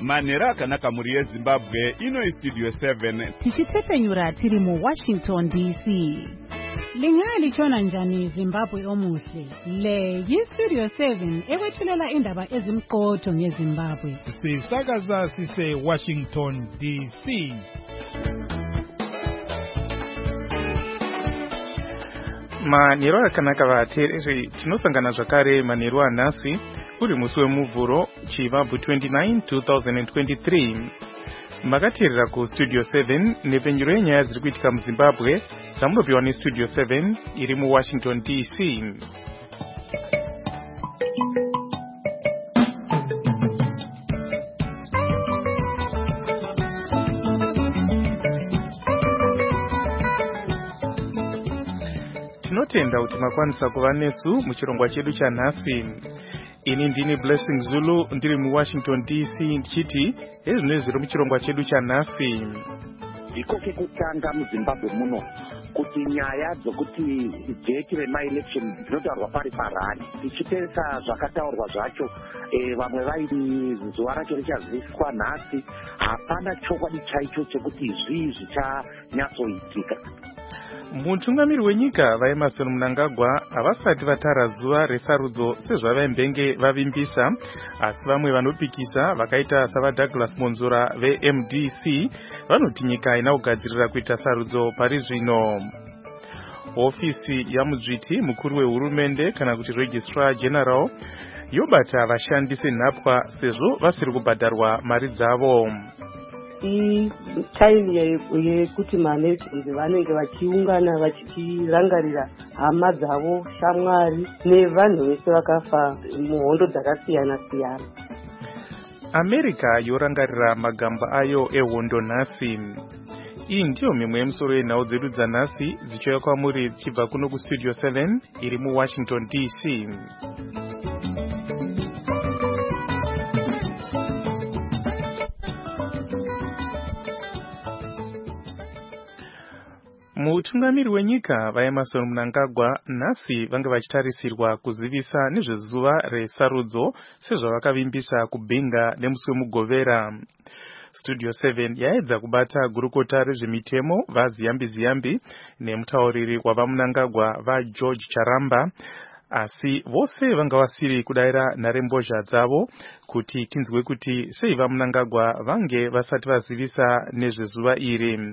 manhero akanaka mhuri yezimbabwe. Ino Studio 7 tichitepfenyura tiri muWashington DC. Lingalichona njani Zimbabwe omuhle? Le yiStudio 7 ekwethulela indaba ezimqotho ngeZimbabwe. Sisakaza sise Washington DC. Manhero akanaka vateereri, tinosangana zvakare manhero anhasi uri musi wemuvhuro Chivabvu 29 2023. Makateerera kuStudio 7 nepfenyuro yenyaya dziri kuitika muZimbabwe zvamunopiwa neStudio 7 iri muWashington DC. Tinotenda kuti makwanisa kuva nesu muchirongwa chedu chanhasi. Ini ndini Blessing Zulu ndiri muWashington DC ndichiti ezvino zviri muchirongwa chedu chanhasi. Ndikoke kutanga muZimbabwe muno kuti nyaya dzokuti jeki remaelection dzinotaurwa pari parani tichiteeresa zvakataurwa zvacho. Vamwe vaiti zuva racho richaziviswa nhasi. Hapana chokwadi chaicho chekuti zvii zvichanyatsoitika. Mutungamiri wenyika vaEmmerson Mnangagwa havasati vatara zuva resarudzo sezvavaimbenge vavimbisa, asi vamwe vanopikisa vakaita savaDouglas Monzora veMDC vanoti nyika haina kugadzirira kuita sarudzo pari zvino. Ofisi yamudzviti mukuru wehurumende kana kuti Registrar General yobata vashandi senhapwa sezvo vasiri kubhadharwa mari dzavo. Time yekuti management vanenge vachiungana vachirangarira hama dzavo, shamwari nevanhu vese vakafa muhondo dzakasiyana siyana. America yorangarira magamba ayo ehondo nhasi. Iyi ndiyo mimwe yemusoro yenhau dzedu dzanhasi dzichiuya kwamuri dzichibva kuno kuStudio 7 iri muWashington DC. Mutungamiri wenyika vaEmmerson Mnangagwa nhasi vange vachitarisirwa kuzivisa nezvezuva resarudzo sezvavakavimbisa kubhinga nemusi wemugovera. Studio 7 yaedza kubata gurukota rezvemitemo vaZiyambi nemutauriri wavaMnangagwa vaGeorge Charamba, asi vose vanga vasiri kudaira nharembozha dzavo kuti tinzwe kuti sei vaMnangagwa vange vasati vazivisa nezvezuva iri.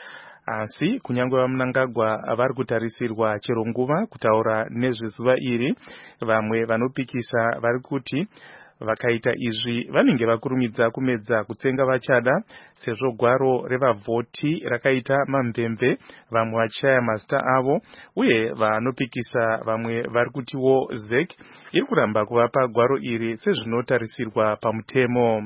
Asi kunyange vaMnangagwa vari kutarisirwa chero nguva kutaura nezvezuva iri, vamwe vanopikisa vari kuti vakaita izvi vanenge vakurumidza kumedza kutsenga vachada, sezvo gwaro revavhoti rakaita mamvemve, vamwe vachishaya mazita avo, uye vanopikisa vamwe vari kutiwo ZEC iri kuramba kuvapa gwaro iri sezvinotarisirwa pamutemo.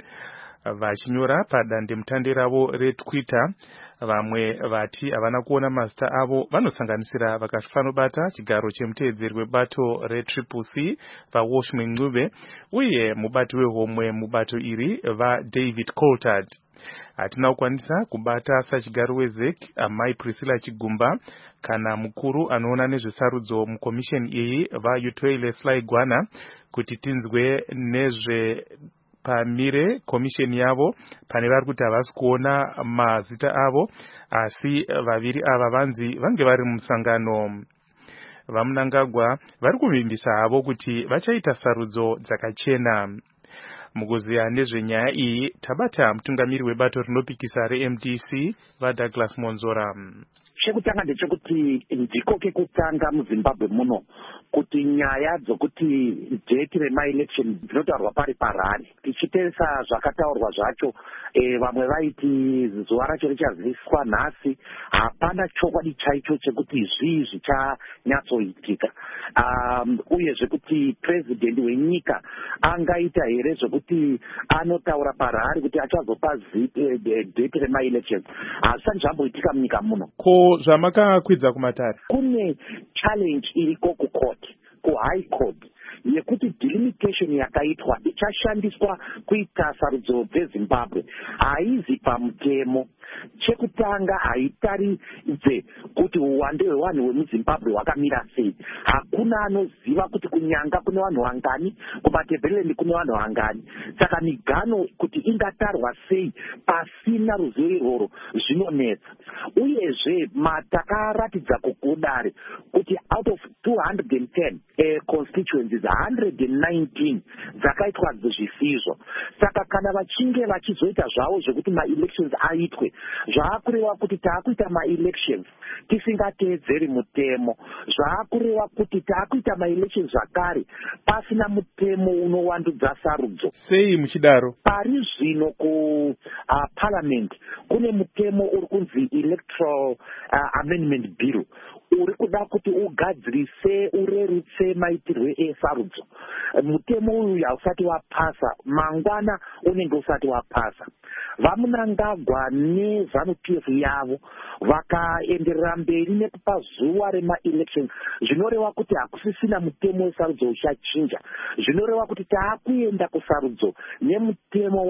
Vachinyora padandemutande ravo reTwitter, vamwe vati havana kuona mazita avo vanosanganisira vakafanobata chigaro chemuteedzeri webato reCCC vaWalsh Mwencube uye mubati wehomwe mubato iri vaDavid Coulthard. Hatina kukwanisa kubata sachigaro weZEC amai Priscilla Chigumba kana mukuru anoona nezvesarudzo mukomisheni iyi vaUtoile Sly-Gwana kuti tinzwe nezve pamire komisheni yavo pane vari kuti havasi kuona mazita avo, asi vaviri ava vanzi vange vari mumusangano. VaMnangagwa vari kuvimbisa havo kuti vachaita sarudzo dzakachena. Mukuziya nezvenyaya iyi tabata mutungamiri webato rinopikisa reMDC vaDouglas Monzora. Chekutanga ndechekuti ndikoke kutanga muZimbabwe muno kuti nyaya dzokuti jeki remaelection dzinotaurwa pari parani tichiteeresa zvakataurwa zvacho. Vamwe vaiti zuva racho richaziviswa nhasi. Hapana chokwadi chaicho chekuti zvii zvichanyatsoitika. Uyezve kuti president wenyika angaita here zvokuti anotaura parari kuti achazopa jeki remaelection. Hazvisati zvamboitika munyika muno. Zvamakakwidza kumatare, kune challenge iriko kuHigh Court yekuti delimitation yakaitwa ichashandiswa kuita sarudzo dzeZimbabwe haizi pamutemo. chekutanga haitaridze kuti uwande hwevanhu vemuzimbabwe hwakamira sei. Hakuna anoziva kuti kunyanga kune vanhu vangani, kumaTebeleland kune vanhu vangani. Saka migano kuti ingatarwa sei pasina ruzivo irworwo zvinonetsa. Uyezve takaratidza kudare kuti out of 210 constituencies 119 dzakaitwa zvisizvo. Saka kana vachinge vachizoita zvavo zvekuti ma-elections aitwe, zvaakureva kuti taakuita ma-elections tisingateedzeri mutemo, zvaakureva kuti taakuita ma-elections zvakare pasina mutemo unowandudza sarudzo. Sei muchidaro? Pari zvino parliament kune mutemo uri kunzi electoral amendment bill uri kuda kuti ugadzirise urerutse maitirwe esarudzo. Mutemo uyu hausati wapasa, mangwana unenge usati wapasa. Vamunangagwa neZANU-PF yavo vakaenderera mberi nekupa zuva rema-elections, zvinoreva kuti hakusisina mutemo wesarudzo uchachinja. Zvinoreva kuti taakuenda kusarudzo nemutemo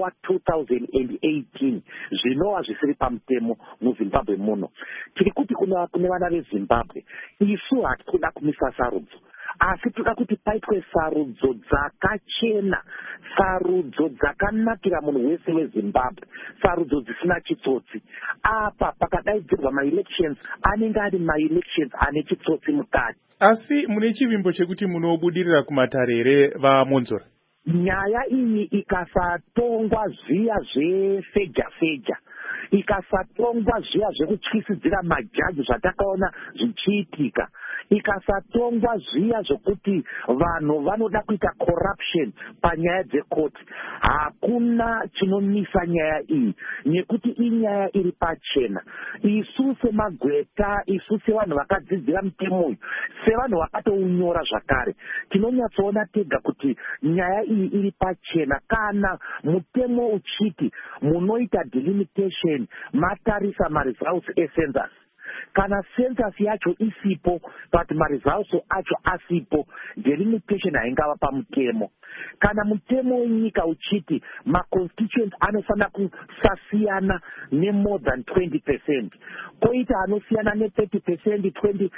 wa2018 zvinova zvisiri pamutemo muZimbabwe muno. Tiri kuti kune vana veZimbabwe, isu hatikuda kumisa sarudzo, asi toda kuti paitwe sarudzo dzakachena, sarudzo dzakanakira munhu wese weZimbabwe, sarudzo dzisina chitsotsi. Apa pakadaidzirwa ma-elections anenge ari ma-elections ane chitsotsi mukati. Asi mune chivimbo chekuti munobudirira kumatare here vaMonzora? Nyaya iyi ikasatongwa zviya zvefeja, ikasatongwa zviya zvekutyisidzira majaji zvatakaona zvichiitika, ikasatongwa zviya zvokuti vanhu vanoda kuita corruption panyaya dzekoti, hakuna chinomisa nyaya iyi, nekuti inyaya iri pachena. Isu semagweta, isu sevanhu vakadzidzira mutemo uyu, sevanhu vakatounyora zvakare, tinonyatsoona tega kuti nyaya iyi iri pachena. Kana mutemo uchiti munoita delimitation matarisa maresults ecensus, kana census yacho isipo but maresults acho asipo, delimitation haingava pamutemo. Kana mutemo wenyika uchiti ma-constituents anofanira kusasiyana ne-more than 20%, koita anosiyana ne-30%,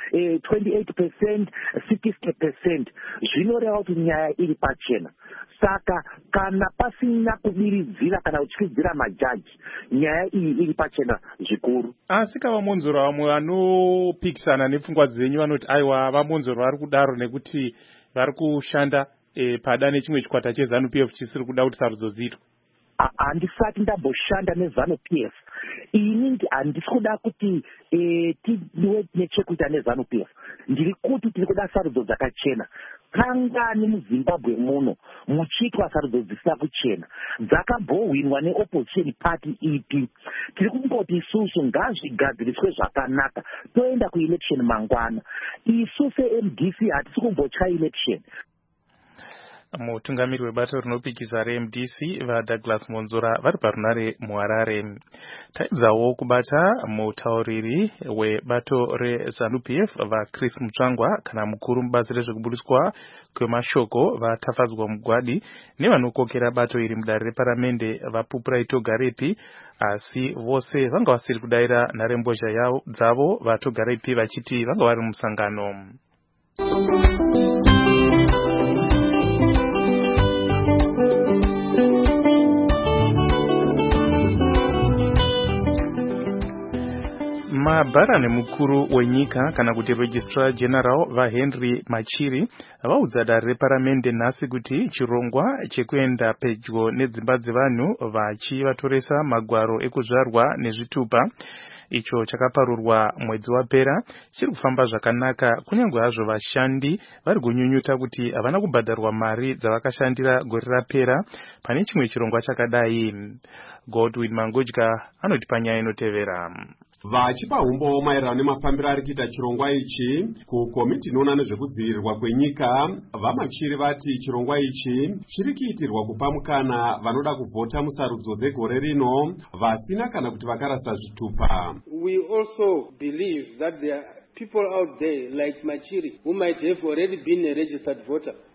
28%, 60%, zvinoreva kuti nyaya iri pachena. Saka kana pasina kubiridzira kana kutyisidzira majaji, nyaya iyi iri pachena zvikuru. Asi kavaMonzora vamwe vanopikisana nepfungwa dzenyu vanoti aiwa vaMonzora vari kudaro nekuti vari kushanda pada nechimwe chikwata cheZANU-PF chisiri kuda kuti sarudzo dziitwe. Handisati ndamboshanda neZANU-PF. Ini handisi kuda kuti tiwe nechekuita neZANU-PF. Ndiri kuti tiri kuda sarudzo dzakachena. Kangani muZimbabwe muno muchiitwa sarudzo dzisina kuchena, dzakambowinwa neopposition party ipi. Tiri kungoti isusu ngazvigadziriswe zvakanaka, toenda kuelection mangwana. Isu seMDC hatisi kumbotya election. Mutungamiri webato rinopikisa reMDC vaDouglas Monzora vari parunare muHarare. Taibvawo kubata mutauriri webato reZANU-PF vaChris Mutsvangwa kana mukuru mubazi rezvekubudiswa kwemashoko vatafadzwa mugwadi nevanokokera bato iri mudare reparamende vaPupura Togarepi, asi vose vanga vasiri kudaira nharembozha dzavo vaTogarepi vachiti vanga vari musangano. Mabharani mukuru wenyika kana kuti Registrar General vaHenry Machiri vaudza dare reparamende nhasi kuti chirongwa chekuenda pedyo nedzimba dzevanhu vachivatoresa magwaro ekuzvarwa nezvitupa icho chakaparurwa mwedzi wapera chiri kufamba zvakanaka, kunyange hazvo vashandi vari kunyunyuta kuti havana kubhadharwa mari dzavakashandira gore rapera pane chimwe chirongwa chakadai. Godwin Mangodya anoti panyaya inotevera. Vachipa umbo maererano nemafambiro ari kuita chirongwa ichi kukomiti inoona nezvekudzivirirwa kwenyika, vaMachiri vati chirongwa ichi chiri kuitirwa kupa mukana vanoda kuvhota musarudzo dzegore rino vasina kana kuti vakarasa zvitupa. We also believe that there are people out there like Machiri who might have already been a registered voter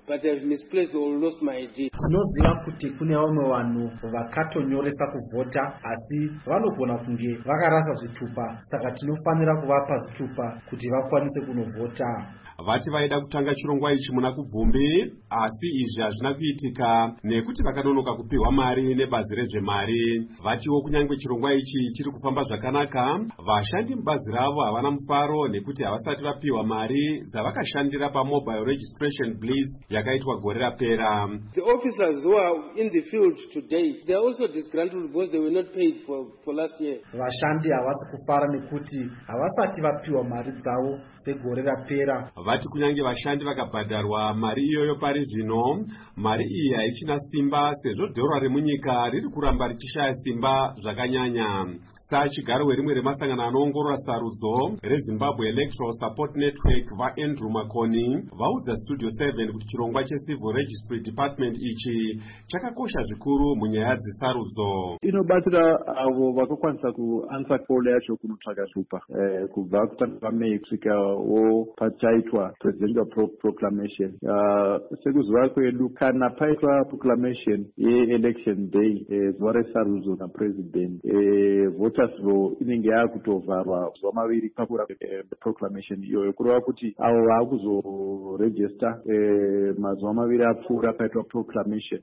but I've misplaced or lost my ID. Tinoziva kuti kune vamwe vanhu vakatonyoresa kuvhota asi vanogona kunge vakarasa zvitupa, saka tinofanira kuvapa zvitupa kuti vakwanise kunovhota. Vati vaida kutanga chirongwa ichi muna kubvumbi, asi izvi hazvina kuitika nekuti vakanonoka kupiwa mari nebazi rezvemari. Vatiwo kunyangwe chirongwa ichi chiri kufamba zvakanaka, vashandi mubazi ravo havana mufaro nekuti havasati vapiwa mari dzavakashandira paMobile Registration Bliss yakaitwa gore rapera. The officers who are in the field today, they are also disgruntled because they were not paid for last year. Vashandi havasi kufara nekuti havasati vapiwa mari dzavo dzegore rapera. Vati kunyange vashandi vakabhadharwa mari iyoyo pari zvino, mari iyi haichina simba sezvo dhora remunyika riri kuramba richishaya simba zvakanyanya. Chigaro rimwe remasangano anoongorora sarudzo reZimbabwe Electoral Support Network vaAndrew Makoni vaudza Studio 7 kuti chirongwa cheCivil Registry Department ichi chakakosha zvikuru munyaya dzesarudzo. Inobatsira avo vakakwanisa kuansa call yacho kunotsvaka zvitupa kubva kutanga kwaMei kusvikawo pachaitwa presidential proclamation. Sekuziva kwedu kana paitwa proclamation ye-election day zuva resarudzo napresident, voters inenge yakutovharwa zuva maviri pakura proclamation iyoyo, kureva kuti avo vakuzoregister mazuva maviri apfuura paitwa proclamation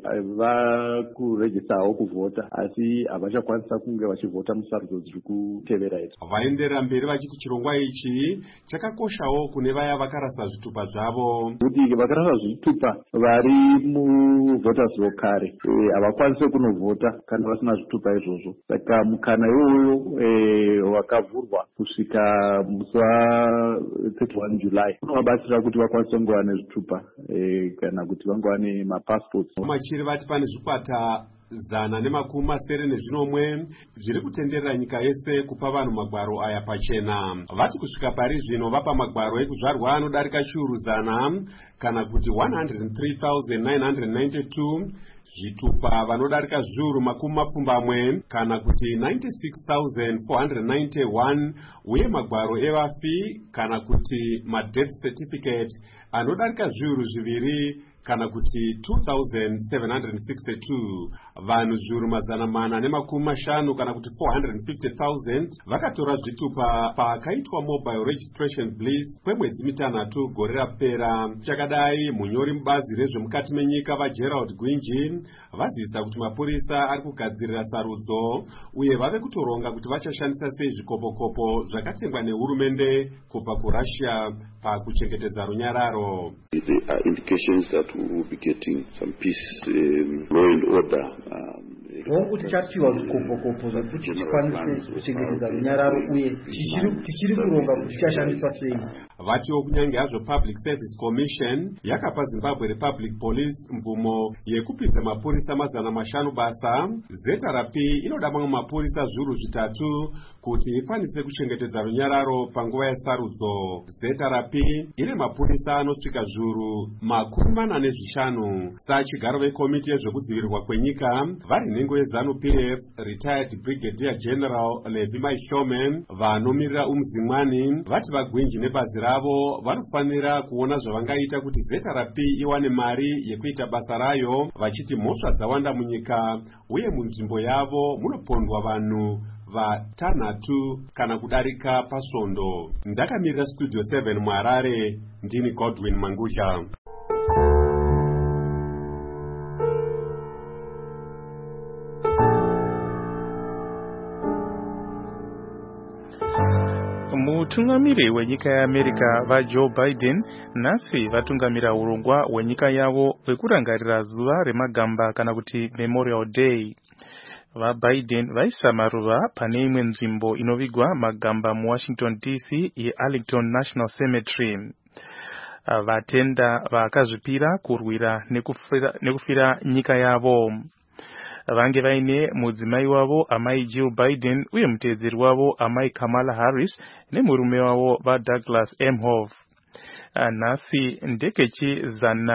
vakuregistawo kuvhota asi havachakwanisa kunge vachivhota musarudzo dziri kutevera idzi. Vaendera mberi vachiti chirongwa ichi chakakoshawo kune vaya vakarasa zvitupa zvavo, kuti vakarasa zvitupa vari muvhoters kare havakwanisi kunovhota kana vasina zvitupa izvozvo. Saka mukana iwoyo wakavhurwa kusvika musi wa31 July unovabatsira kuti vakwanise kunge vane zvitupa kana kuti vange vane mapassports. Machiri vati pane zvikwata 190 zviri kutenderera nyika yese kupa vanhu magwaro aya pachena. Vati kusvika pari zvino vapa magwaro ekuzvarwa anodarika chiuru 100 kana kuti 103,992, zvitupa vanodarika zviuru 20 kana kuti 96,491, uye magwaro evafi kana kuti madeath certificate anodarika zviuru 2 kana kuti 2,762. Vanhu zviuru 450 kana kuti 450,000 vakatora zvitupa pakaitwa Mobile Registration Bliss kwemwedzi mitanhatu gore rapera. Chakadai munyori mubazi rezvemukati menyika vaGerald Gwinji vazivisa kuti mapurisa ari kugadzirira sarudzo uye vave kutoronga kuti vachashandisa sei zvikopokopo zvakatengwa nehurumende kubva kuRussia pakuchengetedza runyararo. There are indications that we will be getting some peace, law and order. Hongu tichapiwa zvikopokopo zvekuti tikwanise kuchengetedza runyararo uye tichiri kuronga kuti tichashandiswa sei. Vatiwo kunyange hazvo Public Service Commission yakapa Zimbabwe Republic Police mvumo yekupinza mapurisa 500 basa, ZRP inoda mamwe mapurisa zviuru 3 kuti ikwanise kuchengetedza runyararo panguva yesarudzo. ZRP ine mapurisa anosvika zviuru 45. Sachigaro vekomiti yezvekudzivirirwa kwenyika vari nhengo yeZANU-PF, Retired Brigadier General Levi Maishomen vanomirira umuzimwani vati vaGwinji nebazi ravo vanofanira kuona zvavangaita kuti ZRP iwane mari yekuita basa rayo, vachiti mhosva dzawanda munyika uye munzvimbo yavo munopondwa vanhu vatanhatu kana kudarika pasvondo. Ndakamirira Studio 7 muHarare, ndini Godwin Mangudya. Mutungamiri wenyika yeAmerika vaJoe Biden nasi vatungamira urongwa wenyika yavo wekurangarira zuva remagamba kana kuti Memorial Day. VaBiden vaisa maruva pane imwe nzvimbo inovigwa magamba muWashington DC yeArlington National Cemetery. Vatenda vakazvipira kurwira nekufira nyika yavo. Vange vaine mudzimai wavo amai Jill Biden uye muteedzeri wavo amai Kamala Harris nemurume wavo vaDouglas Emhoff. Nhasi ndekechi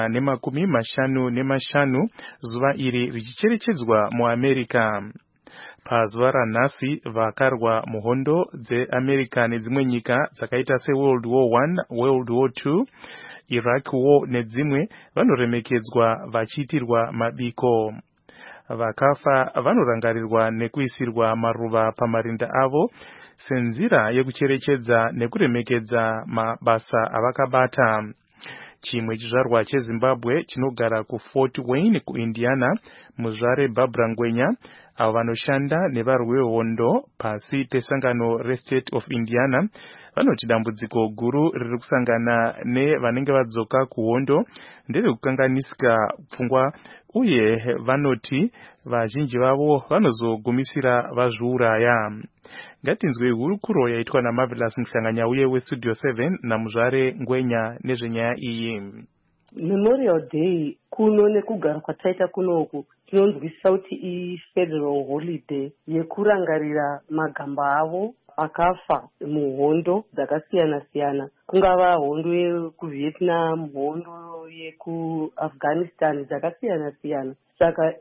155 zuva iri richicherechedzwa muAmerika. pazuva ranhasi vakarwa muhondo dzeAmerica nedzimwe nyika dzakaita seWorld War I, World War II, Iraq War nedzimwe vanoremekedzwa vachiitirwa mabiko. Vakafa vanorangarirwa nekuisirwa maruva pamarinda avo senzira yekucherechedza nekuremekedza mabasa avakabata. Chimwe chizvarwa cheZimbabwe chinogara kuFort Wayne kuIndiana, muzvare Barbara Ngwenya, avo vanoshanda nevarwi vehondo pasi pesangano reState of Indiana, vanoti dambudziko guru riri kusangana nevanenge vadzoka kuhondo nderekukanganisika pfungwa, uye vanoti vazhinji vavo vanozogumisira vazviuraya. Ngatinzwe hurukuro yaitwa naMarvelous Mhlanganyauye weStudio 7 namuzvare Ngwenya nezvenyaya iyi. Memorial Day kuno nekugara kwataita kunoku tinonzwisisa kuti ifederal holiday yekurangarira magamba avo akafa muhondo dzakasiyana siyana, kungava hondo yekuVietnam, hondo yekuAfghanistan dzakasiyana siyana. Saka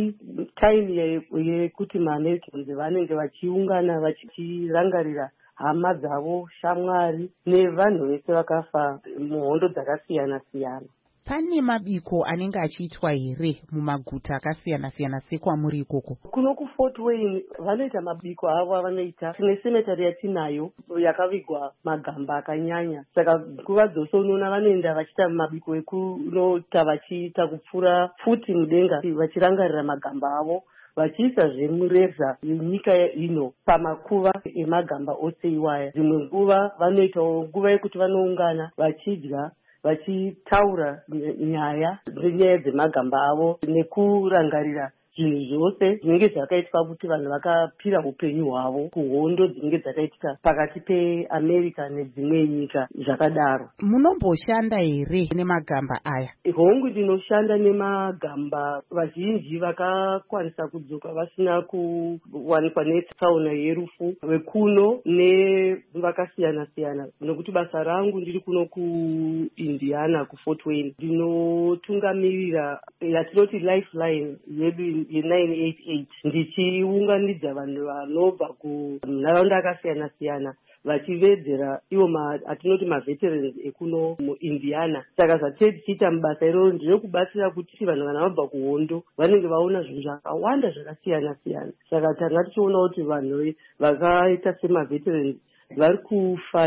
time yekuti maAmericans vanenge vachiungana vachirangarira hama dzavo, shamwari nevanhu vese vakafa muhondo dzakasiyana siyana. Pane mabiko anenge achiitwa here mumaguta akasiyana siyana sekwamuri ikoko? Kuno kuFort Wayne vanoita mabiko avo avanoita. Tine cemetery yatinayo yakavigwa magamba akanyanya, saka nguva dzose unoona vanoenda vachiita mabiko ekunota vachiita kupfura futi mudenga vachirangarira magamba avo, vachiisa zvemureza yenyika ino pamakuva emagamba ose iwaya. Dzimwe nguva vanoitawo nguva yekuti vanoungana vachidya vachitaura nyaya dzemagamba avo nekurangarira zvinhu zvose zvinenge zvakaitwa kuti vanhu vakapira upenyu hwavo kuhondo dzinenge dzakaitika pakati peAmerica nedzimwe nyika zvakadaro. Munomboshanda here nemagamba aya? Hongu ndinoshanda nemagamba. Vazhinji vakakwanisa kudzoka vasina kuwanikwa netsaona yerufu vekuno nevakasiyana siyana, nokuti basa rangu ndiri kuno kuIndiana kuFort Wayne. Ndinotungamirira yatinoti lifeline yedu ye988 ndichiunganidza vanhu vanobva kunharaunda akasiyana siyana vachivedzera ivo atinoti maveterans ekuno muIndiana. Saka zvatichiita mubasa iroro ndinokubatsira kuti vanhu kana vabva kuhondo vanenge vaona zvinhu zvakawanda zvakasiyana siyana. Saka tanga tichiona kuti vanhu vakaita semaveterans vari kufa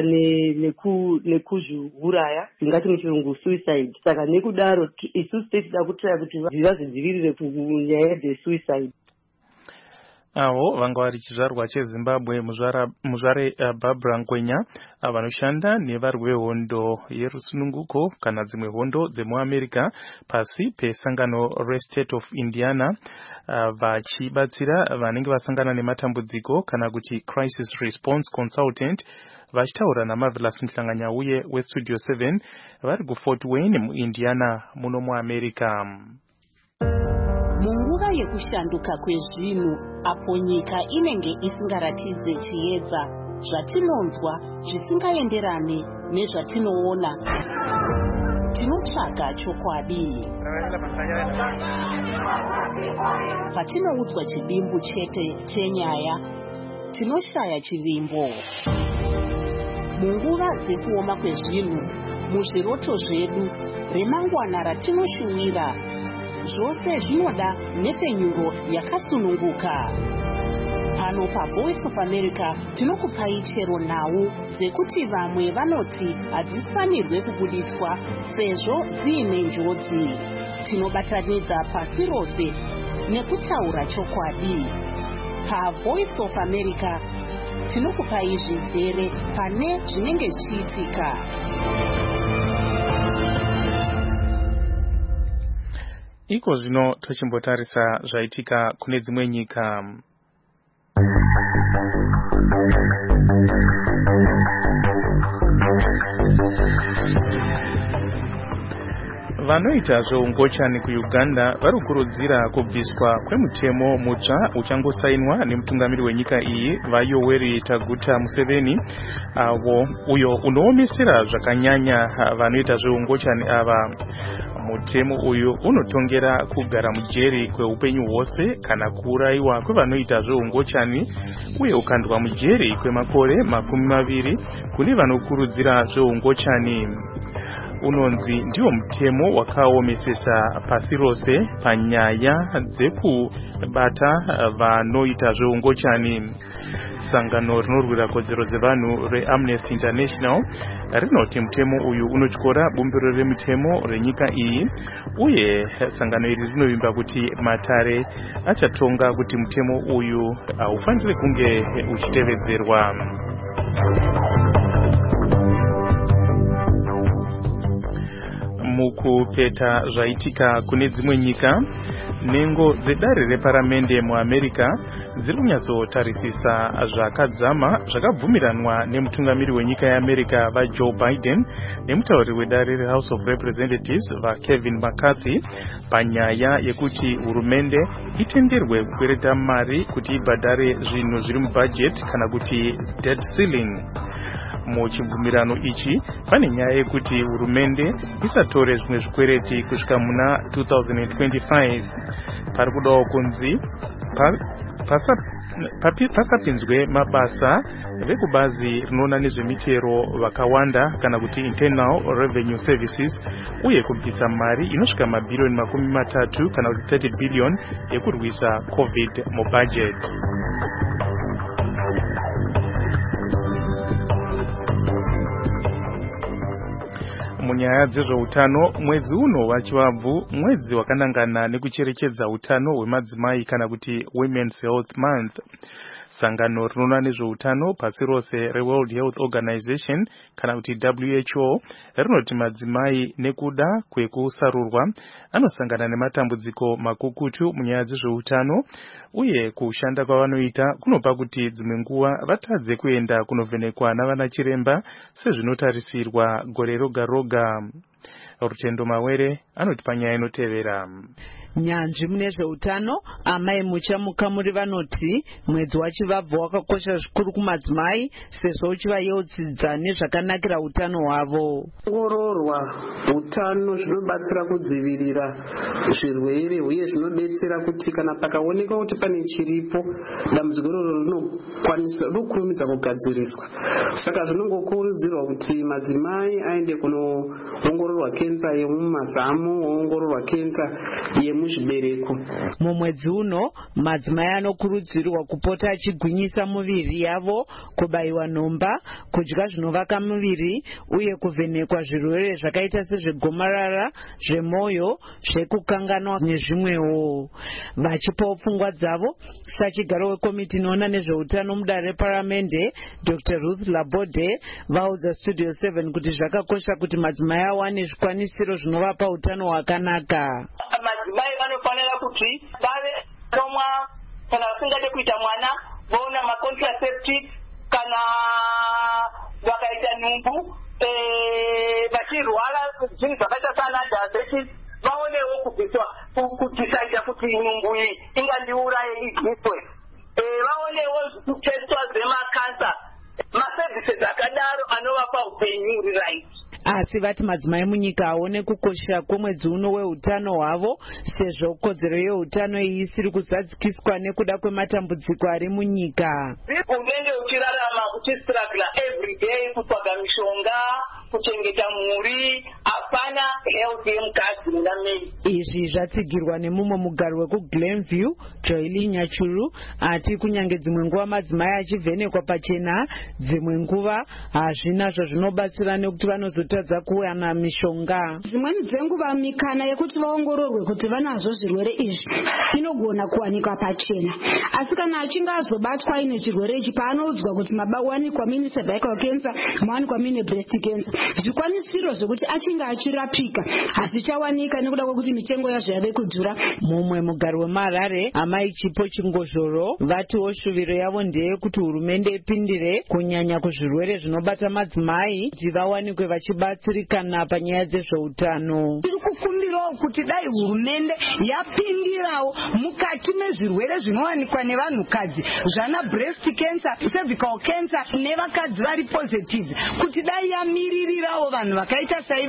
nekuzviuraya, tingati muchirungu suicide. Saka nekudaro isusu tichida kutraya kuti vazvidzivirire kunyaya dzesuicide. Avo vanga vari chizvarwa cheZimbabwe muzvare Barbara Ngwenya vanoshanda nevarwi vehondo yerusununguko kana dzimwe hondo dzemuAmerica pasi pesangano reState of Indiana, vachibatsira vanenge vasangana nematambudziko kana kuti crisis response consultant, vachitaura naMarvelous Mhlanganyauye weStudio 7 vari kuFort Wayne muIndiana muno muAmerica. Munguva yekushanduka kwezvinhu, apo nyika inenge isingaratidze chiedza, zvatinonzwa zvisingaenderane nezvatinoona, tinotsvaga chokwadi. Patinoudzwa chivimbo chete chenyaya, tinoshaya chivimbo. Munguva dzekuoma kwezvinhu, muzviroto zvedu, remangwana ratinoshuwira, zvose zvinoda nhepfenyuro yakasununguka. Pano paVoice of America tinokupai chero nhau dzekuti vamwe vanoti hadzifanirwe kubuditswa sezvo dziine njodzi. Tinobatanidza pasi rose nekutaura chokwadi. PaVoice of America tinokupai zvizere pane zvinenge zvichiitika. Iko zvino tochimbotarisa zvaitika kune dzimwe nyika. Vanoita zveungochani kuUganda vari kukurudzira kubviswa kwemutemo mutsva uchangosainwa nemutungamiri wenyika iyi vaYoweri Kaguta Museveni, uyo unoomesera zvakanyanya vanoita zveungochani ava. Mutemo uyu unotongera kugara mujeri kweupenyu hwose kana kuuraiwa kwevanoita zveungochani uye ukandwa mujeri kwemakore 20 kune vanokurudzira zveungochani. Unonzi ndiwo mutemo wakaomesesa pasi rose panyaya dzekubata vanoita zveungochani. Sangano rinorwira kodzero dzevanhu reAmnesty International rinoti mutemo uyu unotyora bumbiro remitemo renyika iyi, uye sangano iri rinovimba kuti matare achatonga kuti mutemo uyu haufaniri kunge uchitevedzerwa. Mukupeta zvaitika kune dzimwe nyika, nhengo dzedare reparamende muAmerica dziri kunyatsotarisisa zvakadzama zvakabvumiranwa nemutungamiri wenyika yeAmerica vaJoe Biden nemutauri wedare reHouse of Representatives vaKevin McCarthy panyaya yekuti hurumende itenderwe kukwereta mari kuti ibhadhare zvinhu zviri mubudget kana kuti debt ceiling. Muchibvumirano ichi pane nyaya yekuti hurumende isatore zvimwe zvikwereti kusvika muna 2025. Pari kudawo kunzi pasapinzwe mabasa vekubazi rinoona nezvemitero vakawanda kana kuti Internal Revenue Services, uye kubvisa mari inosvika mabhirioni 30 kana kuti 30 billion yekurwisa COVID mubudget. Munyaya dzezveutano, mwedzi uno wachivabvu mwedzi wakanangana nekucherechedza utano hwemadzimai kana kuti Women's Health Month. Sangano rinoona nezveutano pasi rose reWorld Health Organization kana kuti WHO rinoti madzimai nekuda kwekusarurwa anosangana nematambudziko makukutu munyaya dzezveutano, uye kushanda kwavanoita kunopa kuti dzimwe nguva vatadze kuenda kunovhenekwa navana chiremba sezvinotarisirwa gore roga roga. Rutendo Mawere anoti panyaya inotevera. Nyanzvi mune zveutano amai muchamuka muri vanoti mwedzi wachivabvu wakakosha zvikuru kumadzimai sezvo uchivayeuchidza nezvakanakira utano hwavo. Kuongororwa utano zvinobatsira kudzivirira zvirwere uye zvinodetsera kuti kana pakaoneka kuti pane chiripo dambudziko iroro rinokurumidza kugadziriswa. Saka zvinongokurudzirwa kuti madzimai aende kunoongororwa kenza yemumazamu, oongororwa kenza muzvibereko. Mumwedzi uno madzimai anokurudzirwa kupota achigwinyisa muviri yavo, kubayiwa nhomba, kudya zvinovaka muviri uye kuvhenekwa zvirwere zvakaita sezvegomarara, zvemwoyo, zvekukanganwa nezvimwewo. Vachipawo pfungwa dzavo, sachigaro wekomiti inoona nezveutano mudare reparamende Dr. Ruth Laborde vaudza Studio 7 kuti zvakakosha kuti madzimai awane zvikwanisiro zvinovapa utano hwakanaka. Madzimai vanofanira kuti vave nomwa kana vasingade kuita mwana voona macontraceptive kana vakaita nhumbu vachirwara zvinhu zvakaita sana diabetes vaonewo kubviswa kudisaida kuti nhumbu iyi ingandiuraye ibviswe. Vaonewo kutestwa zvemakansa, maservices akadaro anovapa upenyu huri right. Asi vati madzimai munyika aone kukosha kwemwedzi uno weutano hwavo sezvo kodzero yeutano iyi isiri kuzadzikiswa nekuda kwematambudziko ari munyika. Unenge uchirarama uchistruggle every day kutsvaga mishonga, kuchengeta mhuri, hapana health yemukadzi munamei. Izvi zvatsigirwa nemumwe mugari wekuGlenview, Joeli Nyachuru, ati kunyange dzimwe nguva madzimai achivhenekwa pachena, dzimwe nguva hazvinazvo zvinobatsira nekuti vanozotadza kuwana mishonga. Dzimweni dzenguva mikana yekuti vaongororwe kuti vanazvo zvirwere izvi inogona kuwanikwa pachena. Asi kana achinge azobatwa ine chirwere ichi paanoudzwa kuti mawanikwa mine cervical cancer, mawanikwa mine breast cancer, zvikwanisiro zvokuti achinge achirapika hazvichawanika nekuda kwekuti mitengo yazvo yave kudhura. Mumwe mugari weMarare amai Chipo Chingozhoro vatiwo shuviro yavo ndeye kuti hurumende ipindire kunyanya kuzvirwere zvinobata madzimai kuti vawanikwe vachibatsirikana panyaya dzezveutano. Tiri kukumbirawo kuti dai hurumende yapindirawo mukati mezvirwere zvinowanikwa nevanhukadzi zvana breast cancer, cervical cancer nevakadzi vari positive, kuti dai yamiririrawo vanhu vakaita saivavo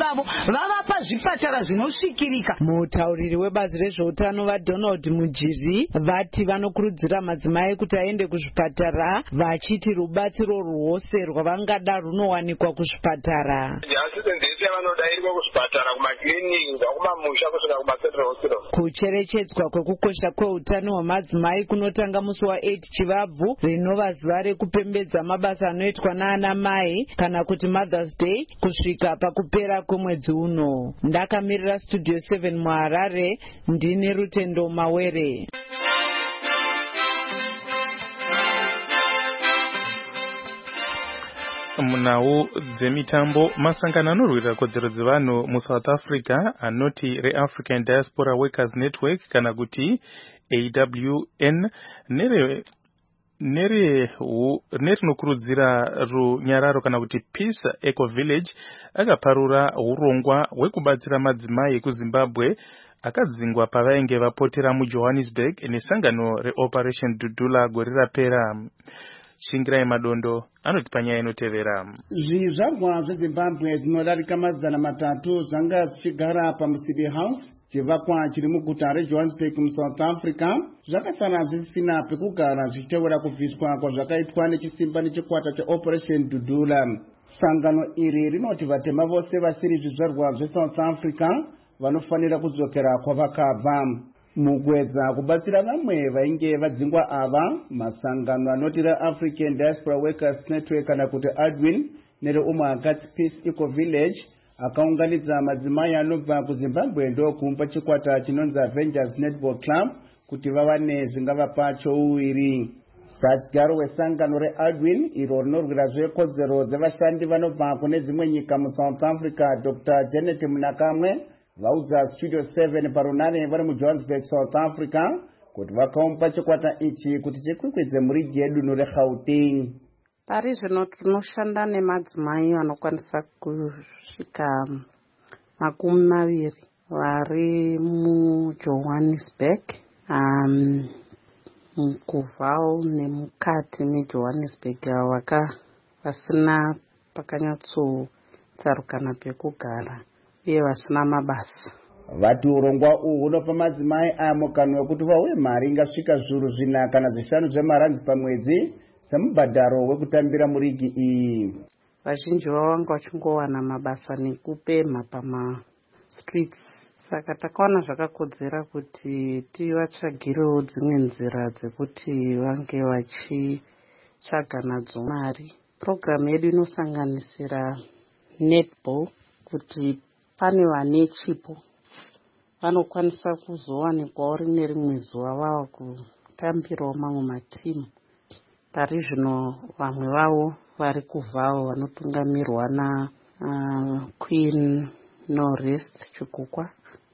vavapa zvipatara zvinosvikirika. Mutauriri webazi rezveutano vaDonald Mujiri vati vanokurudzira madzimai kuti aende kuzvipatara vachiti rubatsiro rwose rwavangada runowanikwa kuzvipatara. Ndese vanodairwa kuzvipatara, kumakliniki, kumamusha kusvika kumacenral hospital. Kucherechedzwa kwekukosha kweutano hwemadzimai kunotanga musi wa8 Chivabvu rinova zuva rekupembedza mabasa anoitwa naana mai kana kuti Mother's Day kusvika pakupera kwemwedzi uno. Ndakamirira Studio 7 muHarare, ndine Rutendo Mawere. Munau dzemitambo, masangano anorwira kodzero dzevanhu muSouth Africa anoti reAfrican Diaspora Workers Network kana kuti AWN nerinokurudzira runyararo kana kuti Peace Eco Village akaparura urongwa hwekubatsira madzimai ekuZimbabwe akadzingwa pavainge vapotera muJohannesburg nesangano reOperation Dudula gore rapera. Shingirai Madondo anoti panyaya inotevera. Zvizvarwa zveZimbabwe zvinodarika mazana matatu zvanga zvichigara pamuCity House, chivakwa chiri muguta reJohannesburg muSouth Africa, zvakasara zvisina pekugara zvichiteura kubviswa kwazvakaitwa nechisimba nechikwata cheOperation Dudula. Sangano iri rinoti vatema vose vasiri zvizvarwa zveSouth Africa vanofanira kudzokera kwavakabva. Mugwedza kubatsira vamwe vainge vadzingwa ava, masangano anoti reAfrican Diaspora Workers Network kana kuti ADWIN nereumwe akati Peace Eco Village akaunganidza madzimai anobva kuZimbabwe ndokumba chikwata chinonzi Avengers Netball Club kuti vawane zvingavapa chouwiri. Satyaro wesangano reADWIN iro rinorwira zvekodzero dzevashandi vanobva kune dzimwe nyika muSouth Africa, Dr. Janet Munakamwe vaudza Studio 7 parunane vari muJohannesburg, South Africa kuti vakaumba chikwata ichi kuti chikwikwidze murigi yedunhu reGauteng. Pari zvino tinoshanda nemadzimai vanokwanisa kusvika 20 vari muJohannesburg, mukuvhao nemukati meJohannesburg vasina pakanyatsotsarukana pekugara uye vasina mabasa. Vati urongwa uhu hunopa madzimai aya mukana wekuti vaone mari ingasvika zviuru 4 kana 5 zvemarandzi pamwedzi semubhadharo wekutambira murigi iyi. Vazhinji vavo vanga vachingowana mabasa nekupemha pamastreets, saka takaona zvakakodzera kuti tivatsvagirewo dzimwe nzira dzekuti vange vachitsvaga nadzo mari. Programu yedu inosanganisira netball, kuti pane vane chipo vanokwanisa kuzowanikwawo rimwe rimwe zuva vava kutambirawo mamwe matimu. Pari zvino vamwe vavo vari kuvhao vanotungamirwa naQueen Norris Chikukwa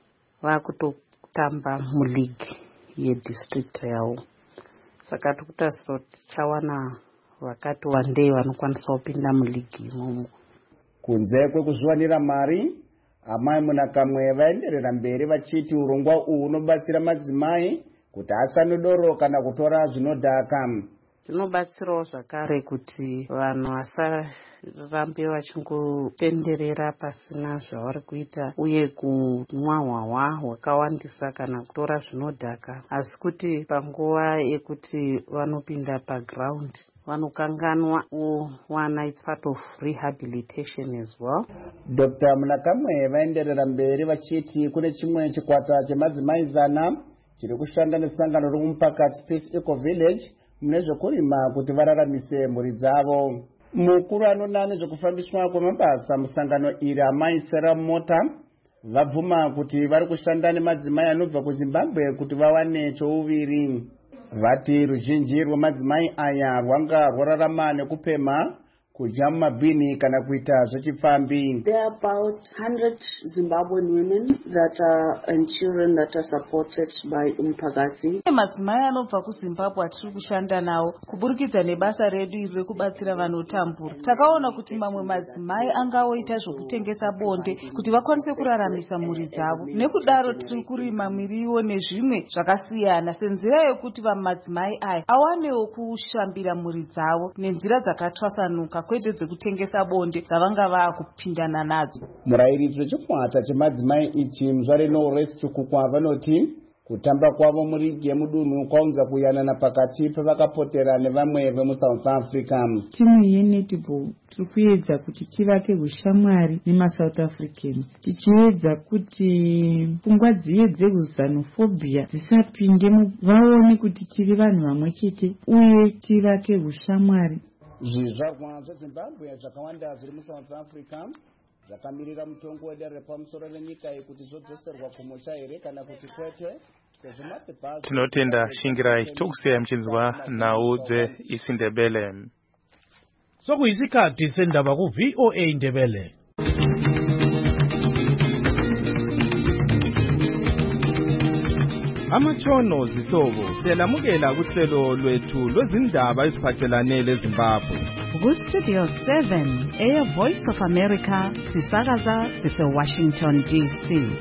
vakutotamba muligi yedistrict yavo. Saka tikutarisira kuti tichawana vakati wandei vanokwanisa kupinda muligi imomo. Kunze kwekuzviwanira mari, amai Munakamwe vaenderera mberi vachiti urongwa uhu unobatsira madzimai kuti asanodoro kana kutora zvinodhaka. Zvinobatsirawo zvakare kuti vanhu vasarambe vachingotenderera pasina zvavari kuita uye kunwa hwahwa hwakawandisa kana kutora zvinodhaka, asi kuti panguva yekuti vanopinda paground vanokanganwa wana it's part of rehabilitation as well. Dr. Munakamwe vaenderera mberi vachiti kune chimwe chikwata chemadzimai 100 chiri kushanda nesangano romupakati Peace Eco Village mune zvekurima kuti vararamise mhuri dzavo. Mukuru anoona nezvekufambiswa kwemabasa musangano iri amai Sarah Mota vabvuma kuti vari kushanda nemadzimai anobva kuZimbabwe kuti vawane chouviri. Vati ruzhinji rwemadzimai aya rwanga rwararama nekupemha, kudya mumabhini kana kuita zvechipfambi. There are about 100 Zimbabwean women and children that are supported by Umpagati. Madzimai anobva kuZimbabwe atiri kushanda nawo kuburikidza nebasa redu iri rekubatsira vanotambura. Takaona kuti mamwe madzimai angaoita zvokutengesa bonde kuti vakwanise kuraramisa mhuri dzavo. Nekudaro tiri kurima miriwo nezvimwe zvakasiyana senzira yokuti madzimai aya awanewo kushambira mhuri dzavo nenzira dzakatwasanuka kwete dzekutengesa bonde dzavanga vakupindana nadzo. Murairidzi wechikwata chemadzimai ichi Mzvare Knowless Chikukwa vanoti kutamba kwavo murigi yemudunhu kwaunza kuyanana pakati pavakapotera nevamwe vemuSouth Africa. Timu yenetball tiri kuedza kuti tivake ushamwari nemaSouth Africans, tichiedza kuti pfungwa dziye xenophobia dzisapinde, vaone kuti tiri vanhu vamwe chete uye tivake ushamwari. Zvizvarwa zveZimbabwe zvakawanda zviri muSouth Africa zvakamirira mutongo wedare repamusoro renyika iyi kuti zvodzoserwa kumusha here kana kuti kwete. Tinotenda Shingirai tokusiya mchinzwa naudze isiNdebele. Sokuyisikhathi sendaba ku VOA Ndebele. Amatshono zihlobo siyalamukela kuhlelo lwethu lwezindaba eziphathelane leZimbabwe. Ku-Studio 7 Air Voice of America sisakaza sise-Washington DC.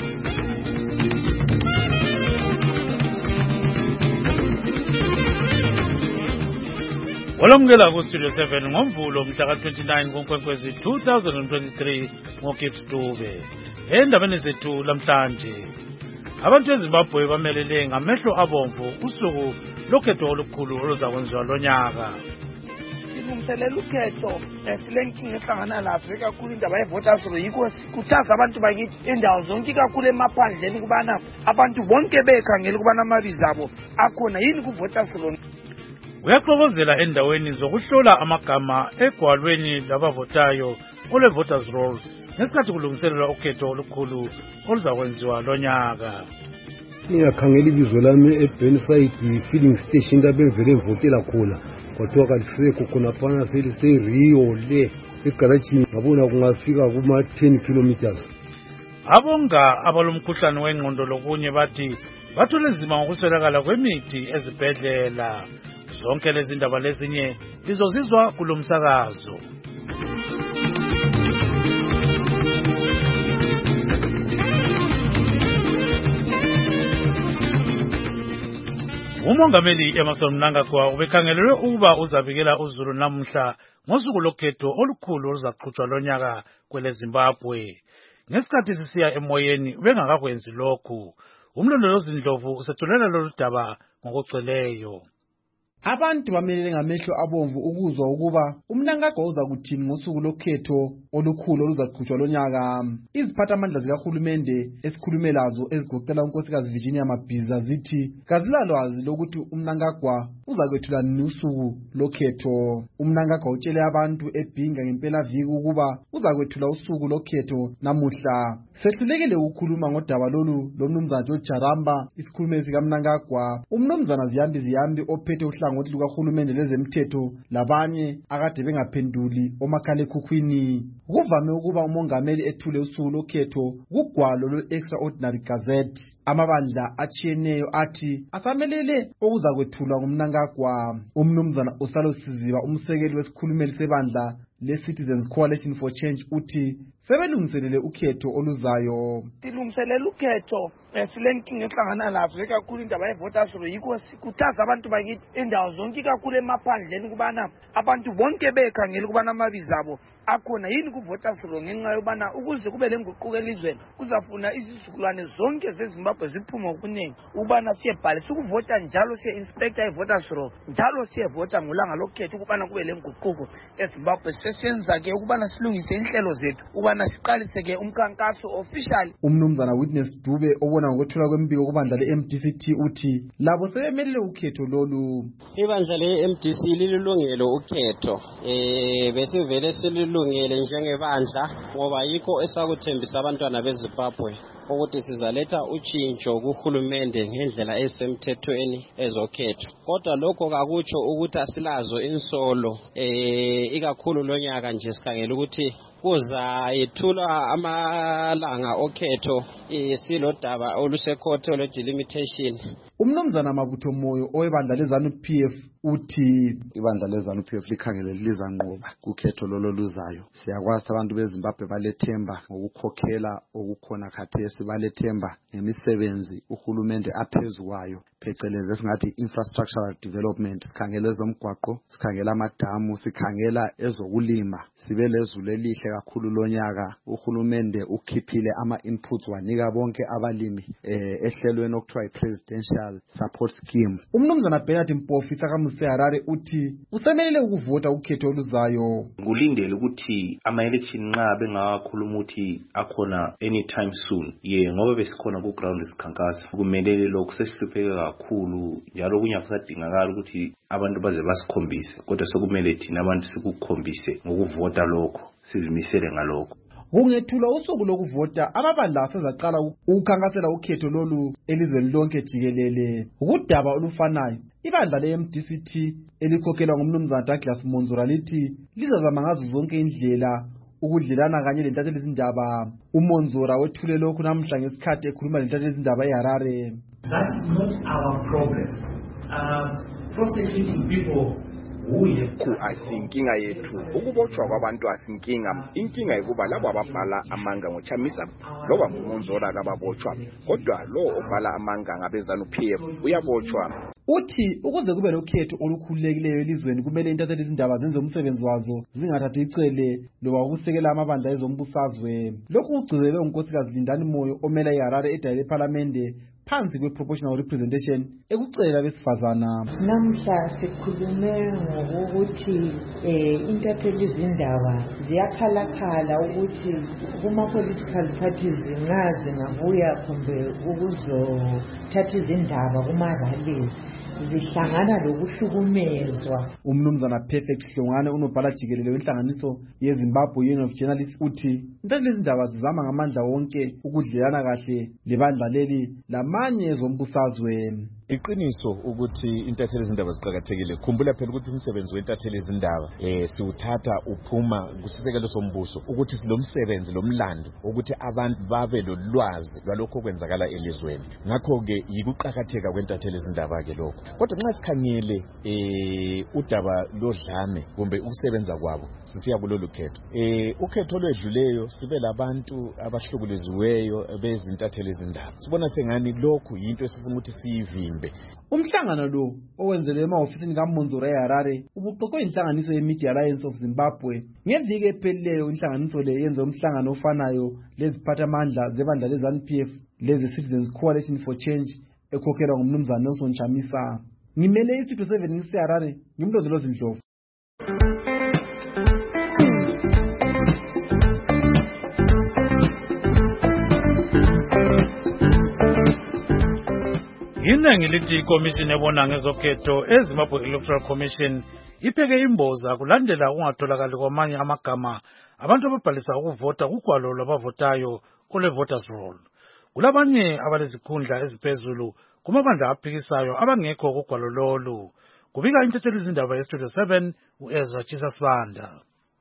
Walamukela ku-Studio 7 ngoMvulo mhla ka-29 kuNkwenkwezi 2023 ngoGibbs Dube. Endabeni zethu lamhlanje, abantu eZimbabwe bamelele ngamehlo abomvu usuku lokhetho olukhulu oluzakwenziwa lonyaka. Silungiselela ukhetho silenkinga ehlangana lazo ikakhulu indaba ye-voters roll, yikho sikhuthaza abantu bakithi indawo zonke ikakhulu emaphandleni ukubana abantu bonke bekhangela ukubana amabizo abo akhona yini ku-voters roll. Uyaxokozela endaweni zokuhlola amagama egwalweni labavotayo ole-voters roll ngesikhathi kulungiselelwa ukhetho olukhulu oluzakwenziwa lonyaka. Ngiyakhangela ibizo lami eBurnside filling station lapho engivele ngivotela khona, kwathiwa kalisekho khonaphana seliseRio le egarajini, ngabona kungafika kuma-10 kilometers. Abonga abalomkhuhlane wengqondo lokunye bathi bathole nzima ngokuswelakala kwemithi ezibhedlela. Zonke lezi ndaba lezinye lizozizwa kulo msakazo. Umongameli Emmerson Mnangagwa ubekhangelelwe ukuba uzabikela uZulu namuhla ngosuku lokhetho olukhulu oluzaqhutshwa lonyaka kwele Zimbabwe. Ngesikhathi sisiya emoyeni ubengakakwenzi lokhu. Umlondolozi Ndlovu usethulela lolu daba ngokugcweleyo. Abantu bamelele ngamehlo abomvu ukuzwa ukuba uMnangagwa uza kuthini ngosuku lokhetho olukhulu oluzaqhutshwa lonyaka. Iziphathamandla zikahulumende esikhulume lazo ezigoqela unkosikazi Virginia Mabhiza zithi kazilalwazi lokuthi uMnangagwa uzakwethula nini usuku lokhetho. uMnangagwa utshele abantu eBhinga ngempela viki ukuba uzakwethula usuku lokhetho namuhla. Sehlulekile ukukhuluma ngodaba lolu lomnumzana George Jaramba, isikhulumeli sikaMnangagwa. Umnumzana Ziyambi ophethe uhlangothi lukahulumende lezemthetho labanye akade bengaphenduli omakhalekhukhwini. Kuvame ukuba umongameli ethule usuku lokhetho kugwalo lwe-Extraordinary Gazette. Amabandla atshiyeneyo athi asamelele okuzakwethulwa nguMnangagwa. Umnumzana Usalo Siziba, umsekeli wesikhulumeli sebandla le-Citizens Coalition for Change, uthi sebelungiselele ukhetho oluzayo. Silungiselela ukhetho silenkinga ehlangana lazo ikakhulu indaba ye-voters roll, yikho sikhuthaza abantu bakithi indawo zonke ikakhulu emaphandleni ukubana abantu bonke bekhangela ukubana amabizo abo akhona yini ku-voters roll, ngenxa yobana ukuze kube lenguquko elizweni kuzafuna izizukulwane zonke zeZimbabwe ziphume ngobuningi ukubana siyebhalisa ukuvota, njalo siye-inspector i-voters roll, njalo siyevota ngolanga lokhetho ukubana kube lenguquko eZimbabwe. Sesenza-ke ukubana silungise inhlelo zethu ukubana siqalise-ke umkhankaso official. Umnumzana Witness Dube obona ngokwethula kwembiko kubandla le-MDC uthi labo sebemelele ukhetho lolu. Ibandla le-MDC lililungelo ukhetho, besivele sililungele njengebandla ngoba yikho esakuthembisa abantwana beZimbabwe ukuthi sizaletha utshintsho kuhulumende ngendlela esemthethweni ezokhetho. Kodwa lokho kakutsho ukuthi asilazo insolo, ikakhulu lonyaka nje sikhangela ukuthi kuzayethulwa amalanga okhetho silodaba olusekhotho le-delimitation. Umnumzana Mabutho Moyo owebandla leZANU-PF uthi ibandla leZANU-PF likhangele lizanqoba kukhetho lolo luzayo. Siyakwazi abantu beZimbabwe balethemba ngokukhokhela okukhona khathesi, balethemba ngemisebenzi uhulumende aphezukwayo, phecelezi esingathi infrastructural development, sikhangela ezomgwaqo, sikhangela amadamu, sikhangela ezokulima. Sibe lezulu elihle kakhulu lonyaka. Uhulumende ukhiphile ama-inputs wanika bonke abalimi ehlelweni okuthiwa i-presidential support scheme. Umnumzana Bernard Mpofu isakhamuzi seHarare uthi usemelele ukuvota ukhetho oluzayo. Ngulindele ukuthi ama-election nxa bengakhuluma ukuthi akhona anytime soon. Ngoba besikhona ku-ground isikhankasi. Kumelele lokhu sesihlupheke kakhulu njalo kunye kusadingakala ukuthi abantu baze basikhombise. Kodwa sekumele thina abantu sikukhombise ngokuvota lokho, sizimisele ngalokho. Kungethula usuku lokuvota ababandla sezaqala ukukhankasela ukhetho lolu elizweni lonke jikelele. Ukudaba olufanayo ibandla le-MDCT elikhokhelwa ngumnumzana Douglas Monzora lithi lizazama ngazo zonke indlela ukudlelana kanye lentatheli izindaba. uMonzora wethule lokhu namhla ngesikhathi ekhuluma lentatheli izindaba eHarare. That's not our problem. Prosecuting people asinkinga yethu, ukubotshwa kwabantu asinkinga. Inkinga ikuba labo ababhala amanga ngoChamisa loba nguMonzora kababotshwa, kodwa lo obhala amanga ngabeZANU-PF uyabotshwa. Uthi ukuze kube lokhetho olukhululekileyo elizweni kumele intatheli izindaba zenze umsebenzi wazo zingathathi icele loba ukusekela amabandla ezombusazwe. Lokhu kugcizelwe unkosikazi Lindani Moyo omela iHarare edayile eParliamente phansi kwe-proportional representation ekucelela besifazana. Namhla sikhulume ngokuthi intatheli izindaba ziyakhalakhala ukuthi kuma-political parties zingazi ngabuya kumbe ukuzothatha izindaba kuma-rallies zihlangana lokuhlukumezwa. Umnumzana Perfect Hlongane unobhala jikelele wenhlanganiso yeZimbabwe Union of Journalists uthi intatheli izindaba zizama ngamandla wonke ukudlelana kahle lebandla leli lamanye ezombusazwe. Iqiniso ukuthi intatheli izindaba ziqhakathekile. Khumbula phela ukuthi umsebenzi wentatheli izindaba siwuthatha uphuma kusisekelo sombuso ukuthi silomsebenzi lomlando ukuthi abantu babe lolwazi lwalokho kwenzakala elizweni. Ngakho ke yikuqhakatheka kwentatheli izindaba ke lokho. Kodwa nxa sikhangele udaba lodlame kumbe ukusebenza kwabo sifika kulolu khetho. Ukhetho olwedluleyo sibe labantu abahlukuleziweyo bezintatheli izindaba. Sibona sengani lokhu yinto esifuna ukuthi siyivimbe. Umhlangano lo owenzelwe emahofisini kaMonzora eHarare ubuqoqwe inhlanganiso ye-Media Alliance of Zimbabwe. Ngeviki ephelileyo inhlanganiso le yenze umhlangano ofanayo leziphathamandla zebandla leZANU-PF lezi-Citizens Coalition for Change ekhokhelwa ngumnumzana Nelson Chamisa. Ngimele iStudio 7 ngiseHarare, ngimlondolozi Ndlovu. Inengi lithi ikomishini ebona ngezokhetho eZimbabwe Electoral Commission ipheke imboza kulandela ungatholakali kwamanye amagama abantu ababhalisa ukuvota kugwalo lwabavotayo olwe-voters roll. Kulabanye abalezikhundla eziphezulu kumabandla aphikisayo abangekho kugwalo lolu. Kubika intatheli izindaba yeStudio 7 uEzra Chisasibanda.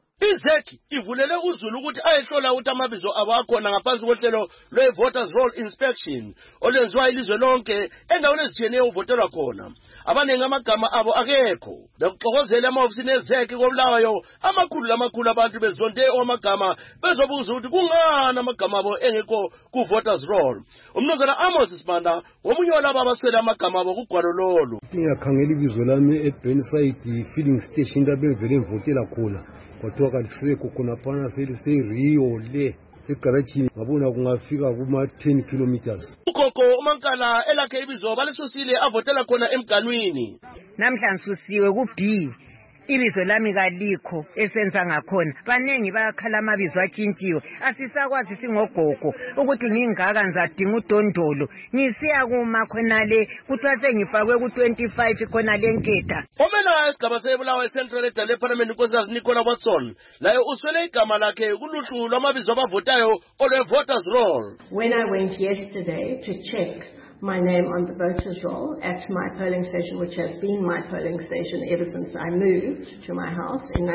IZEC ivulele uZulu ukuthi ayehlola ukuthi amabizo abo akhona ngaphansi kohlelo lwe-voters roll inspection olwenziwa ilizwe lonke endaweni ezitshiyeneyo uvotelwa khona. Abaningi amagama abo akekho. Nakuxokozela amahofisini eZEC koBulawayo amakhulu abantu bezonde amagama bezobuza ukuthi kungani amagama abo engekho ku-voters roll. Umnumzana Amos Sibanda omunye walabo abaswele amagama abo kugwalo lolu. Ngiyakhangela ibizo lami eBurnside filling station labevele ngivotela khona. Kwathiwa kalisekho khonapana seliseRio le egarajini ngabona kungafika kuma-10 kilometers. Ugogo uMankala elakhe ibizo balesusile avotela khona emganwini. Namhla ngisusiwe ku-B. Ibizo lami kalikho esenza ngakhona. Banengi bayakhala amabizo atshintshiwe. Asisakwazi singogogo ukuthi ngingaka ngizadinga udondolo. Ngisiya kuma khonale kuthiwa sengifakwe ku-25 khonale enketha. Omela esigaba seBulawayo Central edale eParliament unkosikazi Nicola Watson laye uswele igama lakhe kuluhlu lwamabizo abavotayo olwe-voters roll. When I went yesterday to check my name on the voters roll at my polling station, which has been my polling station ever since I moved to my house in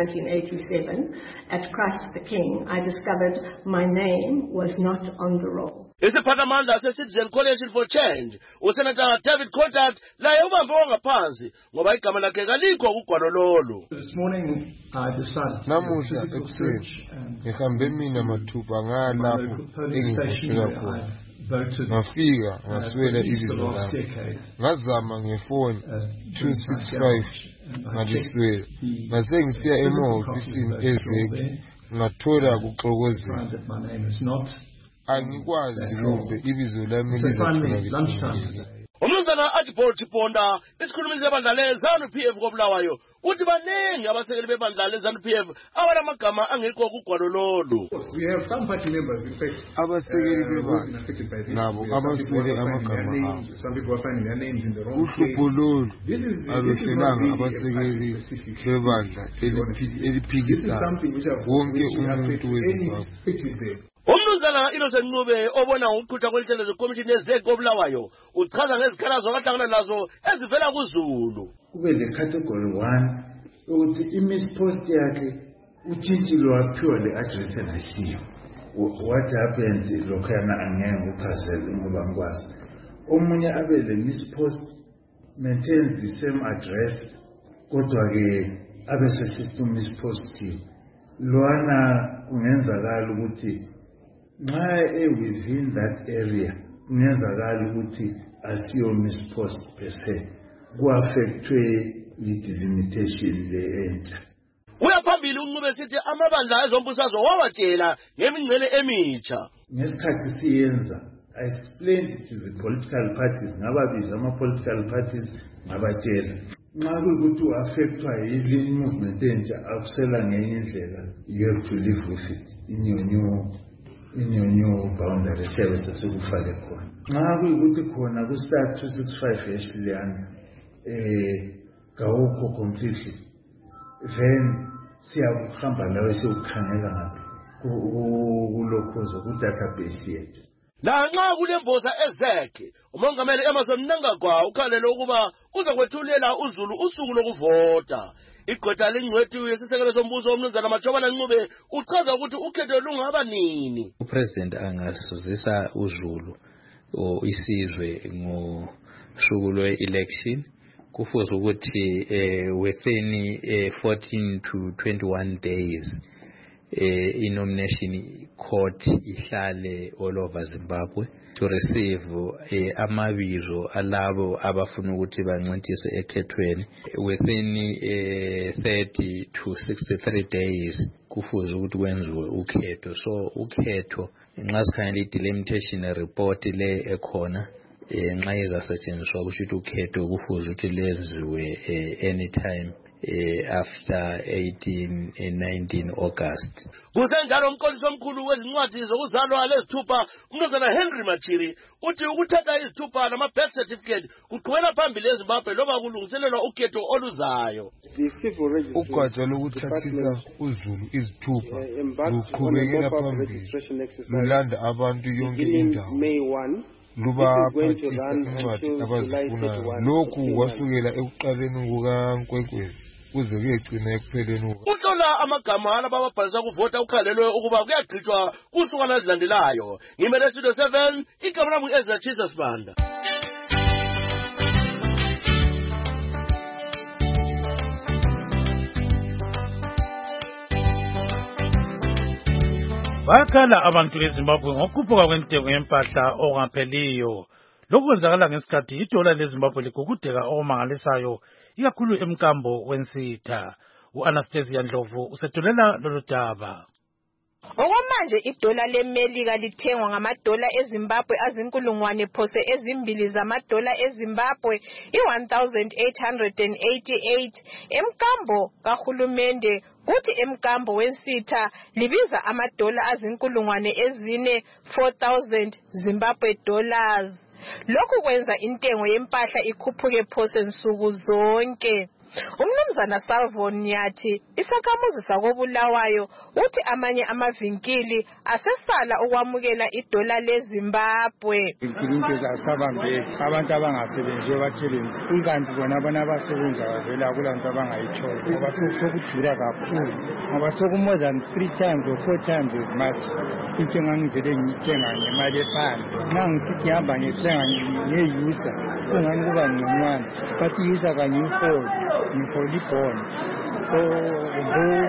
1987 at Christ the King, I discovered my name was not on the roll. Isiphathamandla se-Citizen Coalition for Change uSenator David Contart laye ubambe wangaphansi ngoba igama lakhe kalikho kugwalo lolu. This morning I decided namuhla ekuseni ngihambe mina mathupha ngalapho engivotela khona ngafika ngaswela ibizo lami ngazama ngefoni 265 ngaliswela ngase ngisiya emahofisini ezeki ngathola kuxokozela angikwazi kumbe ibizo lami lizatholakala. Umnumzana Archibald Chiponda isikhulumisi sebandla le-ZANU-PF koBulawayo uthi baningi abasekeli bebandla le-ZANU-PF abanamagama angekho kugwalo lolu. Abasekeli bebandla nabo abaswele amagama abo. Uhlupho lolu aluhlelanga abasekeli bebandla eliphikisayo wonke umuntu weZimbabwe. Umnumzana Innocent Ncube obona ukuqhutshwa kwelihlelo zekomishini yezeki koBulawayo uchaza ngezikhalazo abahlangana nazo ezivela kuZulu. Kube le category 1 ukuthi imispost yakhe utshintshilo waphiwa le address engasiyo. What happened lokhana angeke ukuchazele ngoba ngikwazi. Omunye abe le mispost maintains the same address kodwa ke abe sesithi mispost lwana kungenzakala ukuthi nxa within that area kungenzakala ukuthi asiyo mispost per se ku-affectwe i-delimitation le-entsha. Uyaphambili uNcube esithi amabandla ezombusazwe wawatshela ngemingcele emitsha. Ngesikhathi siyenza I explained it to the political parties ngababiza ama-political parties ngabatshela nxa kuyikuthi u-affectwa yile movement entsha akusela ngenye indlela you have to live with it in your new boundary service sekufake khona. Nxa kuyikuthi khona ku-start 265 yehliliyana kawukho completely then siyakuhamba lawe siyukukhangela ngaphi kulokhozo ku-database yethu. Lanxa kulemboza ezekhe umongameli Emmerson Mnangagwa ukhalele ukuba uzokwethulela uZulu usuku lokuvota. Igqwetha lengcwethi yesisekelo sombuso umnumzana Machobana Ncube uchaza ukuthi ukhetho lungaba nini. Upresident angasuzisa uZulu isizwe ngosuku lwe-election kufuze ukuthi within 14 to 21 days i-nomination court ihlale all over Zimbabwe to receive amabizo alabo abafuna ukuthi bancintiswe ekhethweni within 30 to 63 days kufuze ukuthi kwenziwe ukhetho. So ukhetho nxa sikhangela i-delimitation report le ekhona nxa izasetshenziswa kusho ukuthi ukhetho kufuze ukuthi lenziwe anytime after 19 August. Kusenjalo umqondisi omkhulu wezincwadi zokuzalwa lezithupha umnumzana Henry Machiri uthi ukuthatha izithupha nama-birth certificate kuqhubela phambili eZimbabwe loba kulungiselelwa ukhetho oluzayo. Ugatsha lokuthathisa uZulu izithupha luqhubekela phambili lulanda abantu yonke indawo lubaphathisa incwadi abazifunayo. Lokhu kwasukela ekuqaleni kukaNkwenkwezi kuze kuyegcina ekupheleni. Uhlola amagama alabo ababhalisa kuvota ukhalelwe ukuba kuyagqitshwa kusuku ezilandelayo. Ngimele Studio 7 igama lami Ezra Jesus Banda. Bakhala abantu eZimbabwe ngokukhuphuka kwentengo yempahla okungapheliyo. Lokhu kwenzakala ngesikhathi idola leZimbabwe ligugudeka okumangalisayo ikakhulu emkambo wensitha. U-Anastasia Ndlovu usethulela lolu daba. Okwamanje idola leMelika lithengwa ngamadola eZimbabwe azinkulungwane phose ezimbili zamadola eZimbabwe i-1888 emkambo kahulumende kuthi emkambo wensitha libiza amadola azinkulungwane ezine 4,000 Zimbabwe dollars. Lokhu kwenza intengo yempahla ikhuphuke phose nsuku zonke. Umnumzana Salvon Nyathi isakhamuzi sakoBulawayo uthi amanye amavinkili asesala ukwamukela idola leZimbabwe. Inkulumo zasabambe abantu abangasebenziyo bathelenzi kunganti bona abasebenza bavela kulanto abangayithola ngoba sokudura kakhulu ngoba sokumore than 3 times or 4 times as much into engangivele ngiyithenga ngemali ephansi nangithi ngihamba ngithenga ngeyusa kungani kuba ngconywana but iyusa kangiyiholi ngiholi ibhoni so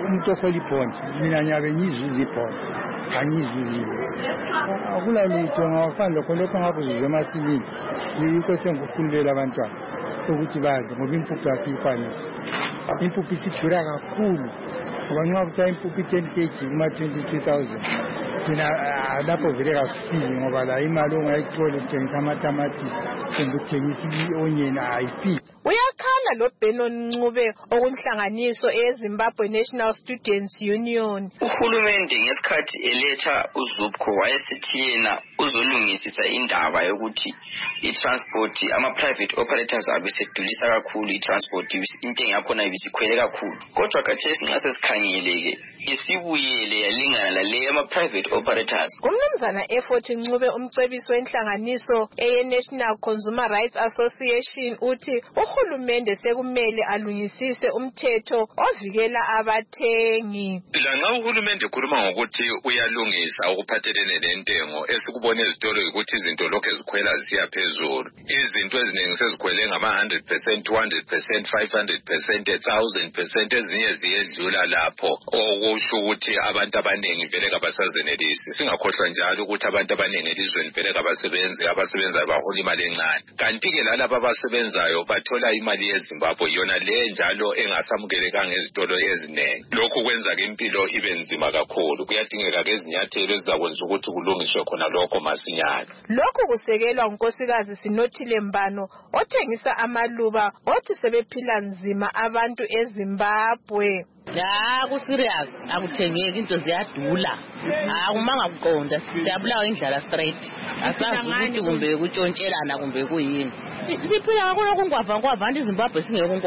umuntu ohola ibhondi mina ngiyabe ngiyizuza ibhondi angiyizuzile akulalutho ngawafana lokho lokho ngakuzuzwa emasimini yikho sengikukhululela abantwana ukuthi bazi ngoba impuphu asiyikwanisi impuphu isidura kakhulu ngoba nxa kuthiwa impuphu 10 kg kuma-22,000 thina lapho vele kasifiki ngoba la imali ongayithola uthengisa amatamatisi kumbe uthengisa i-onyeni ayifiki. Uyakhala lo Benon Ncube okunhlanganiso eZimbabwe National Students Union. Uhulumende ngesikhathi eletha uZupco wayesithi yena uzolungisisa indaba yokuthi i-transport ama-private operators abesedulisa kakhulu i-transport intengo yakhona ibisikhwele kakhulu. Kodwa khathesi nxa sesikhangeleke isibuyele yalingana lale ama-private operators. Umnumzana Effort Ncube umcebisi wenhlanganiso eye-National Consumer Rights Association uthi uhulumende sekumele alungisise umthetho ovikela abathengi. Lanxa uhulumende ekhuluma ngokuthi uyalungisa ukuphathelene nentengo esikubona ezitolo ukuthi izinto lokho ezikhwela zisiya phezulu. Izinto eziningi sezikhwele ngama-100%, 200%, 500%, 1000%, ezinye ziyedlula lapho. Okusho ukuthi abantu abaningi vele kabasazenelisi. Singakhohlwa njalo ukuthi abantu abaningi elizweni vele abasebenzayo bahola imali encane. Kanti-ke lalabo abasebenzayo bathola imali yeZimbabwe yona le njalo engasamukelekanga ezitolo eziningi. Lokhu kwenza ke impilo ibe nzima kakhulu. Kuyadingeka ke izinyathelo ezizakwenza ukuthi kulungiswe khona lokho masinyane. Lokhu kusekelwa unkosikazi Sinothile Mbano othengisa amaluba othi sebephila nzima abantu eZimbabwe. Ku-serious akuthengeki into ziyadula akumanga kuqonda siyabulawa indlala straight asazi ukuthi kumbe kutshontshela kumbe kuyini siphila ngakho kungwava iZimbabwe singeke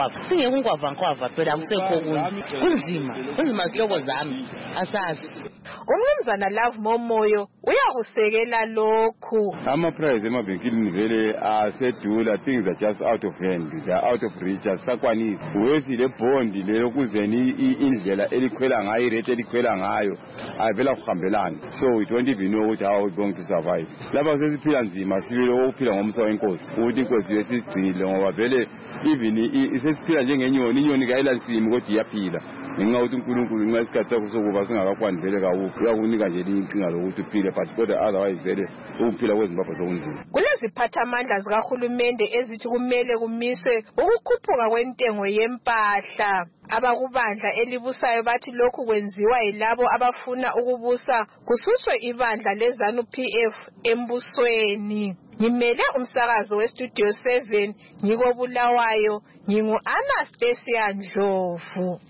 kungwava phela akusekho kunzima zihloko zami asazi. Umnumzana Love Momoyo uyakusekela lokhu. Ama-price emavenkilini vele asedula, things are just out of hand, they are out of reach, asakwanisi. Uwethi le bondi leyo kuzeni indlela elikhwela ngayo, irate elikhwela ngayo avela kuhambelana. So we don't even know how we're going to survive. Lapha sesiphila nzima sibile ukuphila ngomsa wenkosi ukuthi inkosi yesigcile ngoba vele even sesiphila njengenyoni, inyoni kayilansimi kodwa iyaphila. Ngenxa ukuthi uNkulunkulu nxa isikhathi sakho sokuba singakakwani vele kawukho uyakunika nje inkinga lokuthi uphile but kodwa otherwise vele ukuphila kweZimbabwe sokunzima. Kuleziphathamandla zikahulumende ezithi kumele kumiswe ukukhuphuka kwentengo yempahla. Abakubandla elibusayo bathi lokhu kwenziwa yilabo abafuna ukubusa kususwe ibandla leZANU PF embusweni. Ngimele umsakazo weStudio 7 ngikobulawayo ngingu-Anastasia Ndlovu.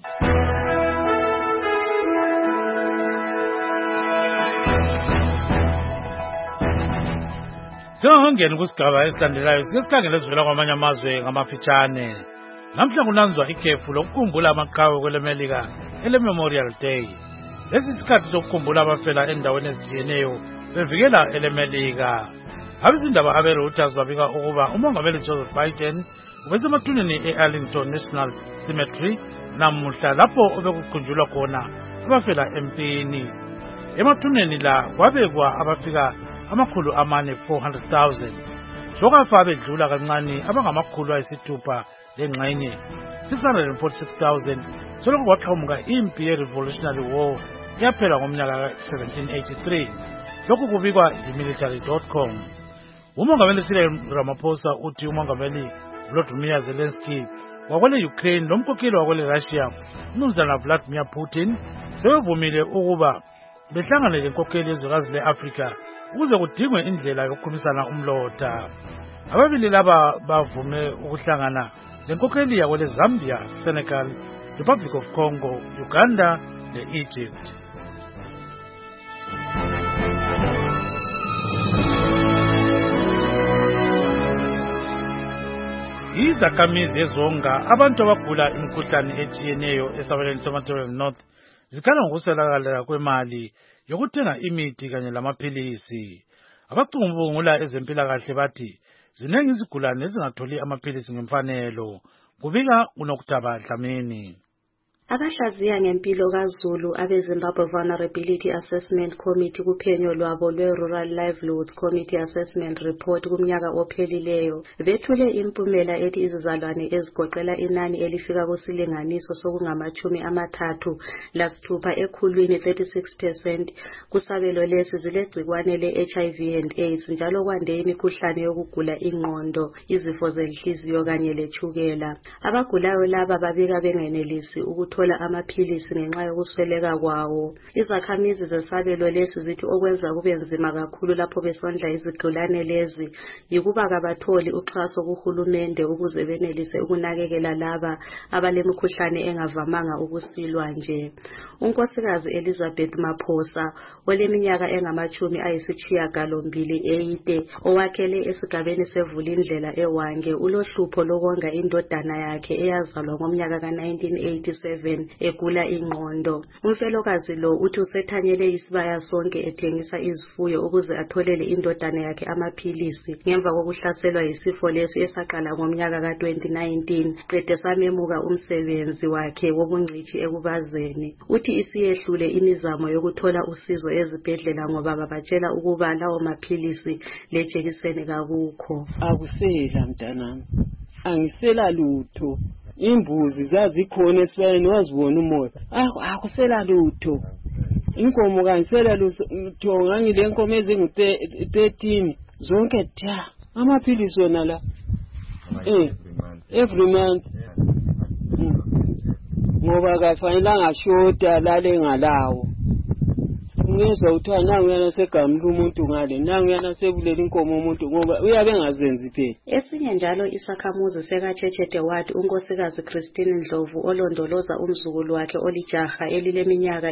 Singangeni kusigaba esilandelayo sikesikangela ezivela kwamanye amazwe ngamafitshane. Namhla kunanzwa ikhefu lokukhumbula amaqhawe kwelemelika ele-Memorial Day. Lesi isikhathi sokukhumbula abafela endaweni ezitshiyeneyo bevikela elemelika. Abezindaba abe-Reuters babika ukuba umongameli Joseph Biden ubesemathuneni e-Arlington National Cemetery namuhla lapho obekukhunjulwa khona abafela empini. Emathuneni la kwabekwa abafika 400,000. Sokafa bedlula kancane abangamakhulu ayisithupha lengxenye 646,000 soloko kwaqhamuka impi ye-Revolutionary War yaphela ngomnyaka ka-1783. Lokhu kubikwa yi-military.com. Umongameli Cyril Ramaphosa uthi umongameli Volodymyr Zelensky wakwele Ukraine lomkhokheli wakwele Russia uMnumzana Vladimir Putin sebevumile ukuba behlangane lenkokheli yezwekazi le-Afrika ukuze kudingwe indlela yokukhulumisana umlotha. Ababili laba bavume ukuhlangana lenkokheli yakwele Zambia, Senegal, Republic of Congo, Uganda le-Egypt. Izakhamizi ezonga abantu abagula imikhuhlane etshiyeneyo esabelweni seMatabeleland North zikhala ngokuswelakala kwemali yokuthenga imithi kanye lamaphilisi. Abacubungula ezempilakahle bathi zinengi izigulane ezingatholi amaphilisi ngemfanelo. Kubika uNokutaba Dlamini. Abahlaziya ngempilo kaZulu abeZimbabwe Vulnerability Assessment Committee kuphenyo lwabo lwe-Rural Livelihoods Committee Assessment Report kumnyaka ophelileyo bethule impumela ethi izizalwane ezigoqela inani elifika kusilinganiso sokungama-36 ekhulwini 36% kusabelo lesi zilegcikwane le-HIV and AIDS njalo kwande imikhuhlane yokugula ingqondo, izifo zenhliziyo kanye letshukela. Abagulayo laba babika bengenelisi ukuthola amaphilisi ngenxa yokusweleka kwawo. Izakhamizi zesabelo lesi zithi okwenza kube nzima kakhulu lapho besondla izigulane lezi yikuba kabatholi uxhaso kuhulumende ukuze benelise ukunakekela laba abalemikhuhlane engavamanga ukusilwa nje. Unkosikazi Elizabeth Maphosa oleminyaka engama-80 owakhele esigabeni sevulindlela eWange ulohlupho lokonga indodana yakhe eyazalwa ngomnyaka ka-1987 egula ingqondo. Umfelokazi lo uthi usethanyele isibaya sonke ethengisa izifuyo ukuze atholele indodana yakhe amaphilisi ngemva kokuhlaselwa yisifo lesi esaqala ngomnyaka ka-2019 qede samemuka umsebenzi wakhe wobungcitshi ekubazeni. Uthi isiyehlule imizamo yokuthola usizo ezibhedlela ngoba babatshela ukuba lawo maphilisi lejekiseni kakukho. Akusela mntanami, angisela lutho. Imbuzi zazikhona esibayeni wazibona umoya. Akusela lutho. Inkomo kangisela lutho ngangile nkomo ezingu-13 zonke tha. Amaphilisi wona la. Every month. Ngoba kafanele ngashota lale ngalawo. Ngizwa uthiwa nangu yana segamla umuntu ngale, nangu yana sebulela inkomo umuntu ngoba uyabe engazenzi phela. Esinye njalo isakhamuzi sekaChechete Ward unkosikazi Christine Ndlovu olondoloza umzukulu wakhe olijaha elileminyaka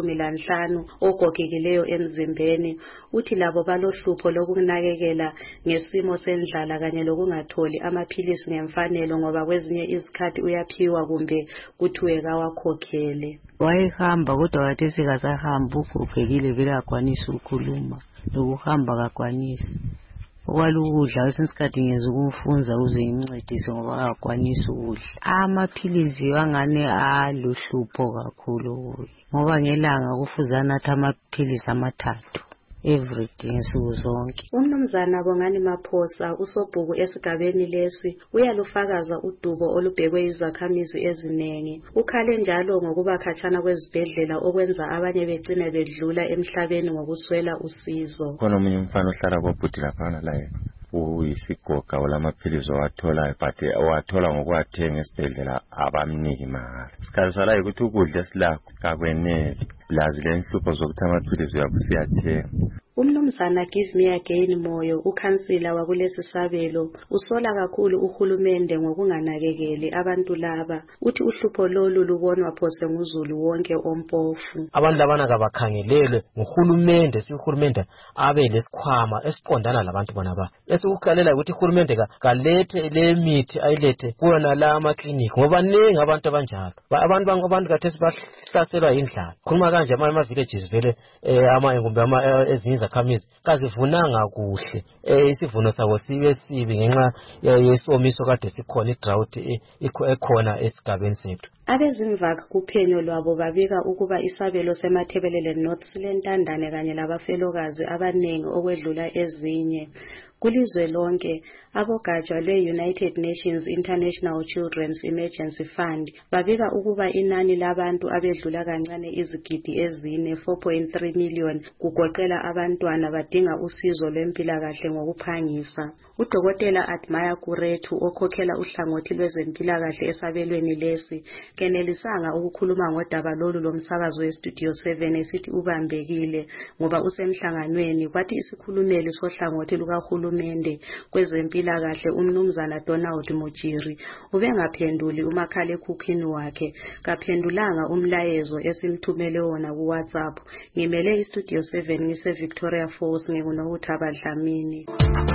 15 ogogekileyo emzimbeni. Uthi labo balohlupho lokunakekela ngesimo sendlala kanye lokungatholi amaphilisi ngemfanelo ngoba kwezinye izikhathi uyaphiwa kumbe kuthiwe kawakhokhele. Wayehamba kodwa wathi sikasahamba ugogekile vele akwanisa ukukhuluma lokuhamba akakwanisi. Okwalukudla kwesinye isikhathi ngeze ukumfunza uze imncedise ngoba akakwanisi ukudla. Amaphilisi angane aluhlupho kakhulu ngoba ngelanga kufuze anathe amaphilisi 3 everyday nsuku zonke. Umnumzana Bongani Maphosa usobhuku esigabeni lesi uyalufakaza udubo olubhekwe izakhamizi ezinengi. Ukhale njalo ngokuba khatshana kwezibhedlela okwenza abanye begcine bedlula emhlabeni ngokuswela usizo. Khona omunye umfana ohlala kwabhuti laphana la yena uyisigoga olamaphilisi owatholayo but owathola ngokuwathenga esibhedlela abamniki mahhala. Isikhathi sala ukuthi ukudla esilakho kakwenele blazi lenhlupho zokuthi amaphilisi uyabusiyathenga. Umnumzana Give Me Again Moyo ukhansila wakulesi sabelo usola kakhulu uhulumende ngokunganakekeli abantu laba. Uthi uhlupho lolu lubonwa phose nguzulu wonke ompofu. Abantu labana kabakhangelelwe nguhulumende, uhulumende abe lesikhwama esiqondana labantu bona ba. Esikukalela ukuthi uhulumende kalethe le mithi ayilethe kuona la amaklinikhi ngoba nengi abantu abanjalo. Abantu kathesi bahlaselwa indlala. Khuluma kanje ama villages vele kumbe ezinye izakhamizi kazivunanga kuhle. Isivuno sabo sibe sibi ngenxa yesomiso kade sikhona idrought ekhona esigabeni sethu. Abezimvaka kuphenyo lwabo babika ukuba isabelo seMathebelele North silentandane kanye labafelokazi abanengi okwedlula ezinye. Kulizwe lonke, abogatsha lwe-United Nations International Children's Emergency Fund babika ukuba inani labantu abedlula kancane izigidi ezine 4.3 million kugoqela abantwana badinga usizo lwempilakahle ngokuphangisa. Udokotela Admire Kurethu okhokhela uhlangothi lwezempilakahle esabelweni lesi kenelisanga ukukhuluma ngodaba lolu lomsakazo weStudio 7 esithi ubambekile ngoba usemhlanganweni kwathi isikhulumeli sohlangothi lukahulumende kwezempilakahle umnumzana Donald Mujiri ubengaphenduli umakhalekhukhwini wakhe kaphendulanga umlayezo esimthumele wona kuWhatsApp. Ngimele iStudio 7 ngise Victoria Falls nginguNokuthaba Dlamini.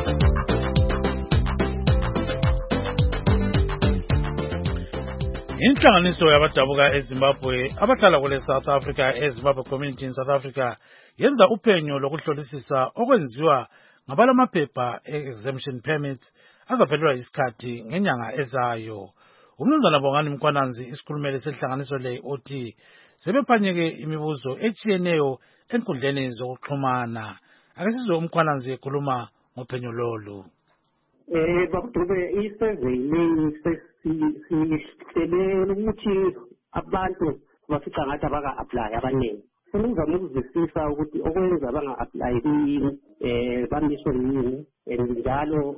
Inhlanganiso yabadabuka eZimbabwe abahlala kule South Africa eZimbabwe Community in South Africa yenza uphenyo lokuhlolisisa okwenziwa ngabalamaphepha exemption permits azaphelelwa isikhathi ngenyanga ezayo. Umnumzana Bongani Mkhwananzi isikhulumeli senhlanganiso le uthi sebephanyeke imibuzo etshiyeneyo enkundleni zokuxhumana. Ake sizwe uMkhwananzi ekhuluma ngophenyo lolu. Bakudube i-survey leyi sihlele ukuthi abantu bafica ngathi abaka-apply abaningi. Sengizama ukuzwisisa ukuthi okwenza banga-apply kuyini, bamiswe yini, njalo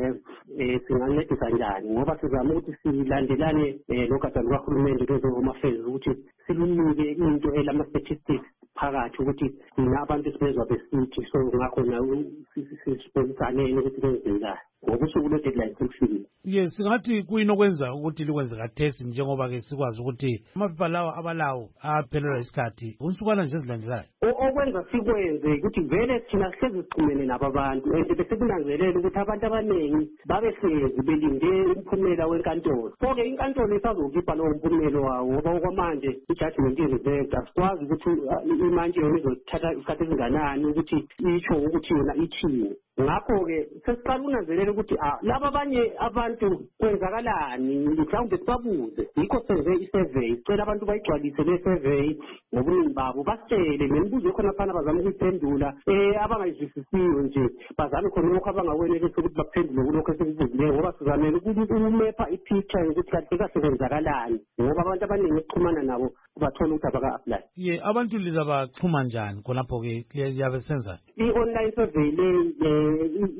singancedisa njani ngoba sizama ukuthi silandelane nogada lukahulumende lwezoma affairs ukuthi silunike into elama-statistics phakathi ukuthi thina abantu sibezwa besithi so ngakhona sisibonisane ukuthi kwenzenjani ngokusuku lwe-deadline sekufikile. Yes, singathi kuyini okwenza ukuthi likwenze kathesi njengoba-ke sikwazi ukuthi amaphepha lawo abalawo aphelelwa isikhathi unsukwana nje ezilandelayo. Okwenza sikwenze ukuthi vele thina sihlezi sixhumene nabo abantu and bese kunanzelela ukuthi abantu abaningi babehlezi belinde umphumela wenkantolo. So-ke inkantolo isazokhipha lowo mphumelo wawo ngoba okwamanje i-judgment i-reserved. Asikwazi ukuthi imanje yona izothatha isikhathi esinganani ukuthi isho ukuthi yona ithini. Ngakho-ke sesiqala ukunanzelela ukuthi laba abanye abantu kwenzakalani mhlawumbe sibabuze. Yikho senze i-survey sicela abantu bayigcwalise le survey ngobuningi babo basitshele nemibuzo khona phana bazama ukuyiphendula abangayizwisisiyo nje bazame khona lokho abangakwenelisi ukuthi baphendule kulokho esikubuzileyo ngoba sizamele ukumepha ipicture yokuthi kahle kahle kwenzakalani ngoba abantu abaningi ukuxhumana nabo bathola ukuthi abaka-apply. Ye abantu lizabaxhuma njani khonapho-ke liyabe senza i-online survey le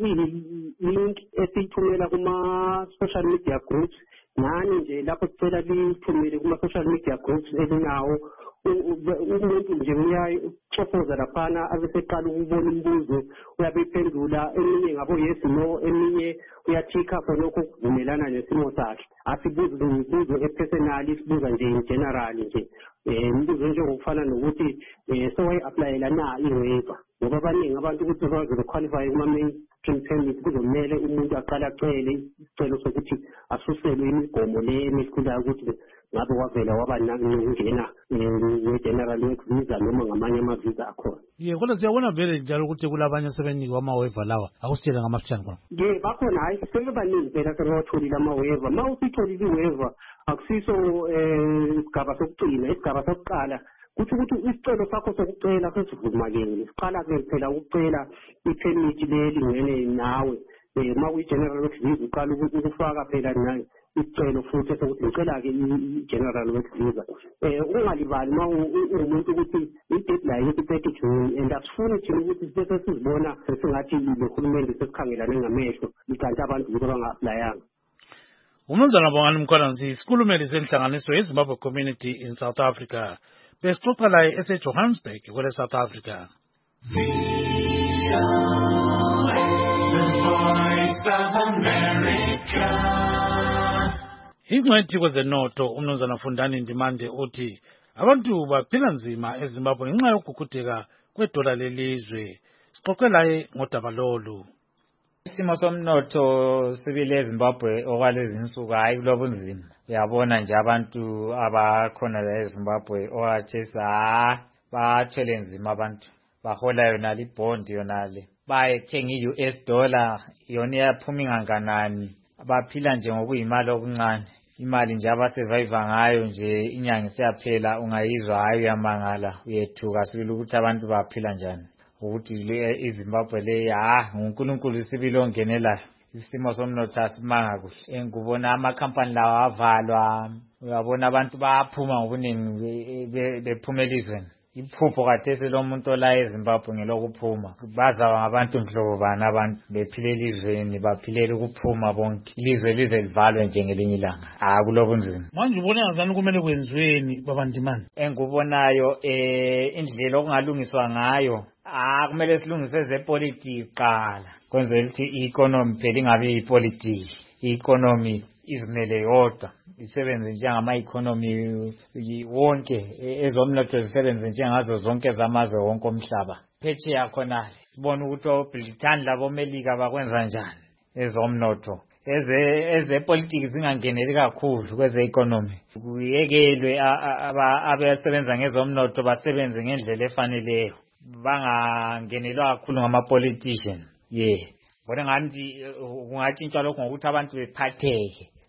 link esiyithumela kuma-social media groups nani nje lapho sicela lithumele kuma-social media groups elinawo umuntu nje uyayicofoza laphana abeseqala ukubona imibuzo uyabeyiphendula eminye ngabo yes no eminye uyathikha khonokho ukuvumelana nesimo sakhe asibuzi imibuzo epersonali sibuza nje in general nje imibuzo njengokufana nokuthi sewayi-aplayela na i-waiver ngoba abaningi abantu ukuthi bazoqualify kuma-mainstream permit kuzomele umuntu aqale acele isicelo sokuthi asuselwe imigomo le emehlulayo ukuthi ngabe wavela waba nokungena nge-general work visa noma ngamanye amavisa akhona. Ye kodwa siyabona vele njalo ukuthi kulabanye asebenikwa ama-waiver lawa akusitshele ngamafitshane khona. Ye bakhona hayi sebebaningi phela sebewatholile ama-waiver. Ma usitholile i-waiver akusiso isigaba sokugcina, isigaba sokuqala kuthi ukuthi isicelo sakho sokucela sesivumakele siqala-ke phela ukucela iphemithi lelingene nawe ma kuyi-general work visa uqala ukufaka phela nayo isicelo futhi sokuthi ngicela-ke i-general work visa. Ungalibali ma ungumuntu ukuthi i-deadline i-30 June and asifuni thina ukuthi sibese sizibona sesingathi lehulumende sesikhangelane ngamehlo kanti abantu ukuthi abanga-aplayanga. Umnumzana Bongani Mkhwananzi isikhulumeli senhlanganiso yeZimbabwe Community in South Africa besixoxa laye eseJohannesburg kwele South Africa. Ingcwethi kwezenotho umnumzana Fundani Ndimande uthi abantu baphila nzima eZimbabwe ngenxa yokugugudeka kwedola lelizwe. Sixoxe laye ngodaba lolu. Isimo somnotho sibile eZimbabwe okwalezi insuku hayi kulobunzima. Uyabona nje abantu abakhona la eZimbabwe owathesa bathwele nzima abantu. Bahola yona libond yona le. Bayethenga i-US dollar yona iyaphuma inganganani. Baphila nje ngokuyimali okuncane. Imali nje abasurvive ngayo nje inyanga isiyaphela ungayizwa hayi uyamangala uyethuka sibili ukuthi abantu baphila njani. Ukuthi iZimbabwe le uNkulunkulu sibili ongenelayo. Isimo somnotho asimanga kuhle. Ngubona amakhampani lawa avalwa. Uyabona abantu bayaphuma ngobuningi bephuma elizweni. Iphupho kathesi lo muntu ola eZimbabwe ngelokuphuma. Bazawa ngabantu nhlobo bani abantu bephile elizweni baphilela ukuphuma bonke. Ilizwe lize livalwe njengelinye ilanga. Kulobunzima. Manje ubona ngazani kumele kwenziweni babandimani? Engubonayo indlela okungalungiswa ngayo kumele silungise zepolitiki qala. Kwenze ukuthi i-economy phela ingabe ipolitiki. I-economy izimele yodwa. Isebenze njengama-economy wonke ezomnotho zisebenze njengazo zonke zamazwe wonke omhlaba. Phetsheya khonale sibona ukuthi oBrithani laboMelika bakwenza njani ezomnotho. Ezepolitiki zingangeneli kakhulu kweze-economy. Kuyekelwe abasebenza ngezomnotho basebenze ngendlela efaneleyo. Bangangenelwa kakhulu ngama-politician. Bona ngathi kungatshintshwa lokho ngokuthi abantu bephatheke.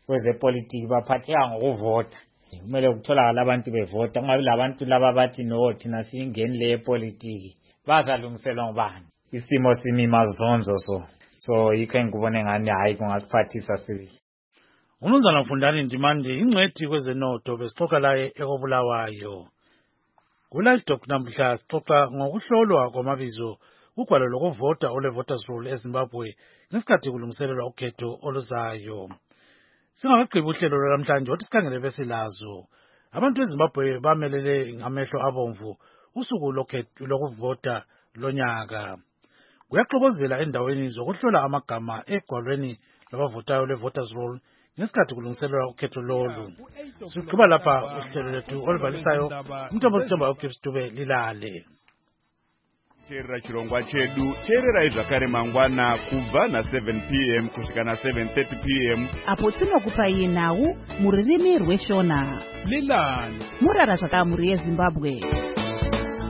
kwezepolitiki baphatheka ngokuvota. Kumele kutholakala abantu bevota, kungabi labantu laba bathi no thina siyingeni lepolitiki. Bazalungiselwa ngubani? Isimo simi mazonzo so yikho engikubone ngani hayi kungasiphathisa sibili. Umnumzana Mfundani Ndimande ingcwethi kwezenotho besixoxa laye ekobulawayo. Kula Dr. namhla sixoxa ngokuhlolwa kwamabizo ugwalo lokuvota ole-voters roll eZimbabwe ngesikhathi kulungiselelwa ukhetho oluzayo. Singakagqibi uhlelo lwamhlanje othi sikhangele besilazo. Abantu eZimbabwe bamelele ngamehlo abomvu usuku lokuvota lonyaka. Kuyaxokozela endaweni zokuhlola amagama egwalweni lwabavotayo le-voters roll ngesikhathi kulungiselelwa ukhetho lolu. Siqhuba lapha uhlelo lethu oluvalisayo umthombo sithemba uGibbs Dube lilale. Teerera chirongwa chedu, teererai zvakare mangwana kubva na7 p.m. kusvika na7:30 p.m. apo tinokupai nhau muririmi rweshona lilani murara zvakamuri yeZimbabwe.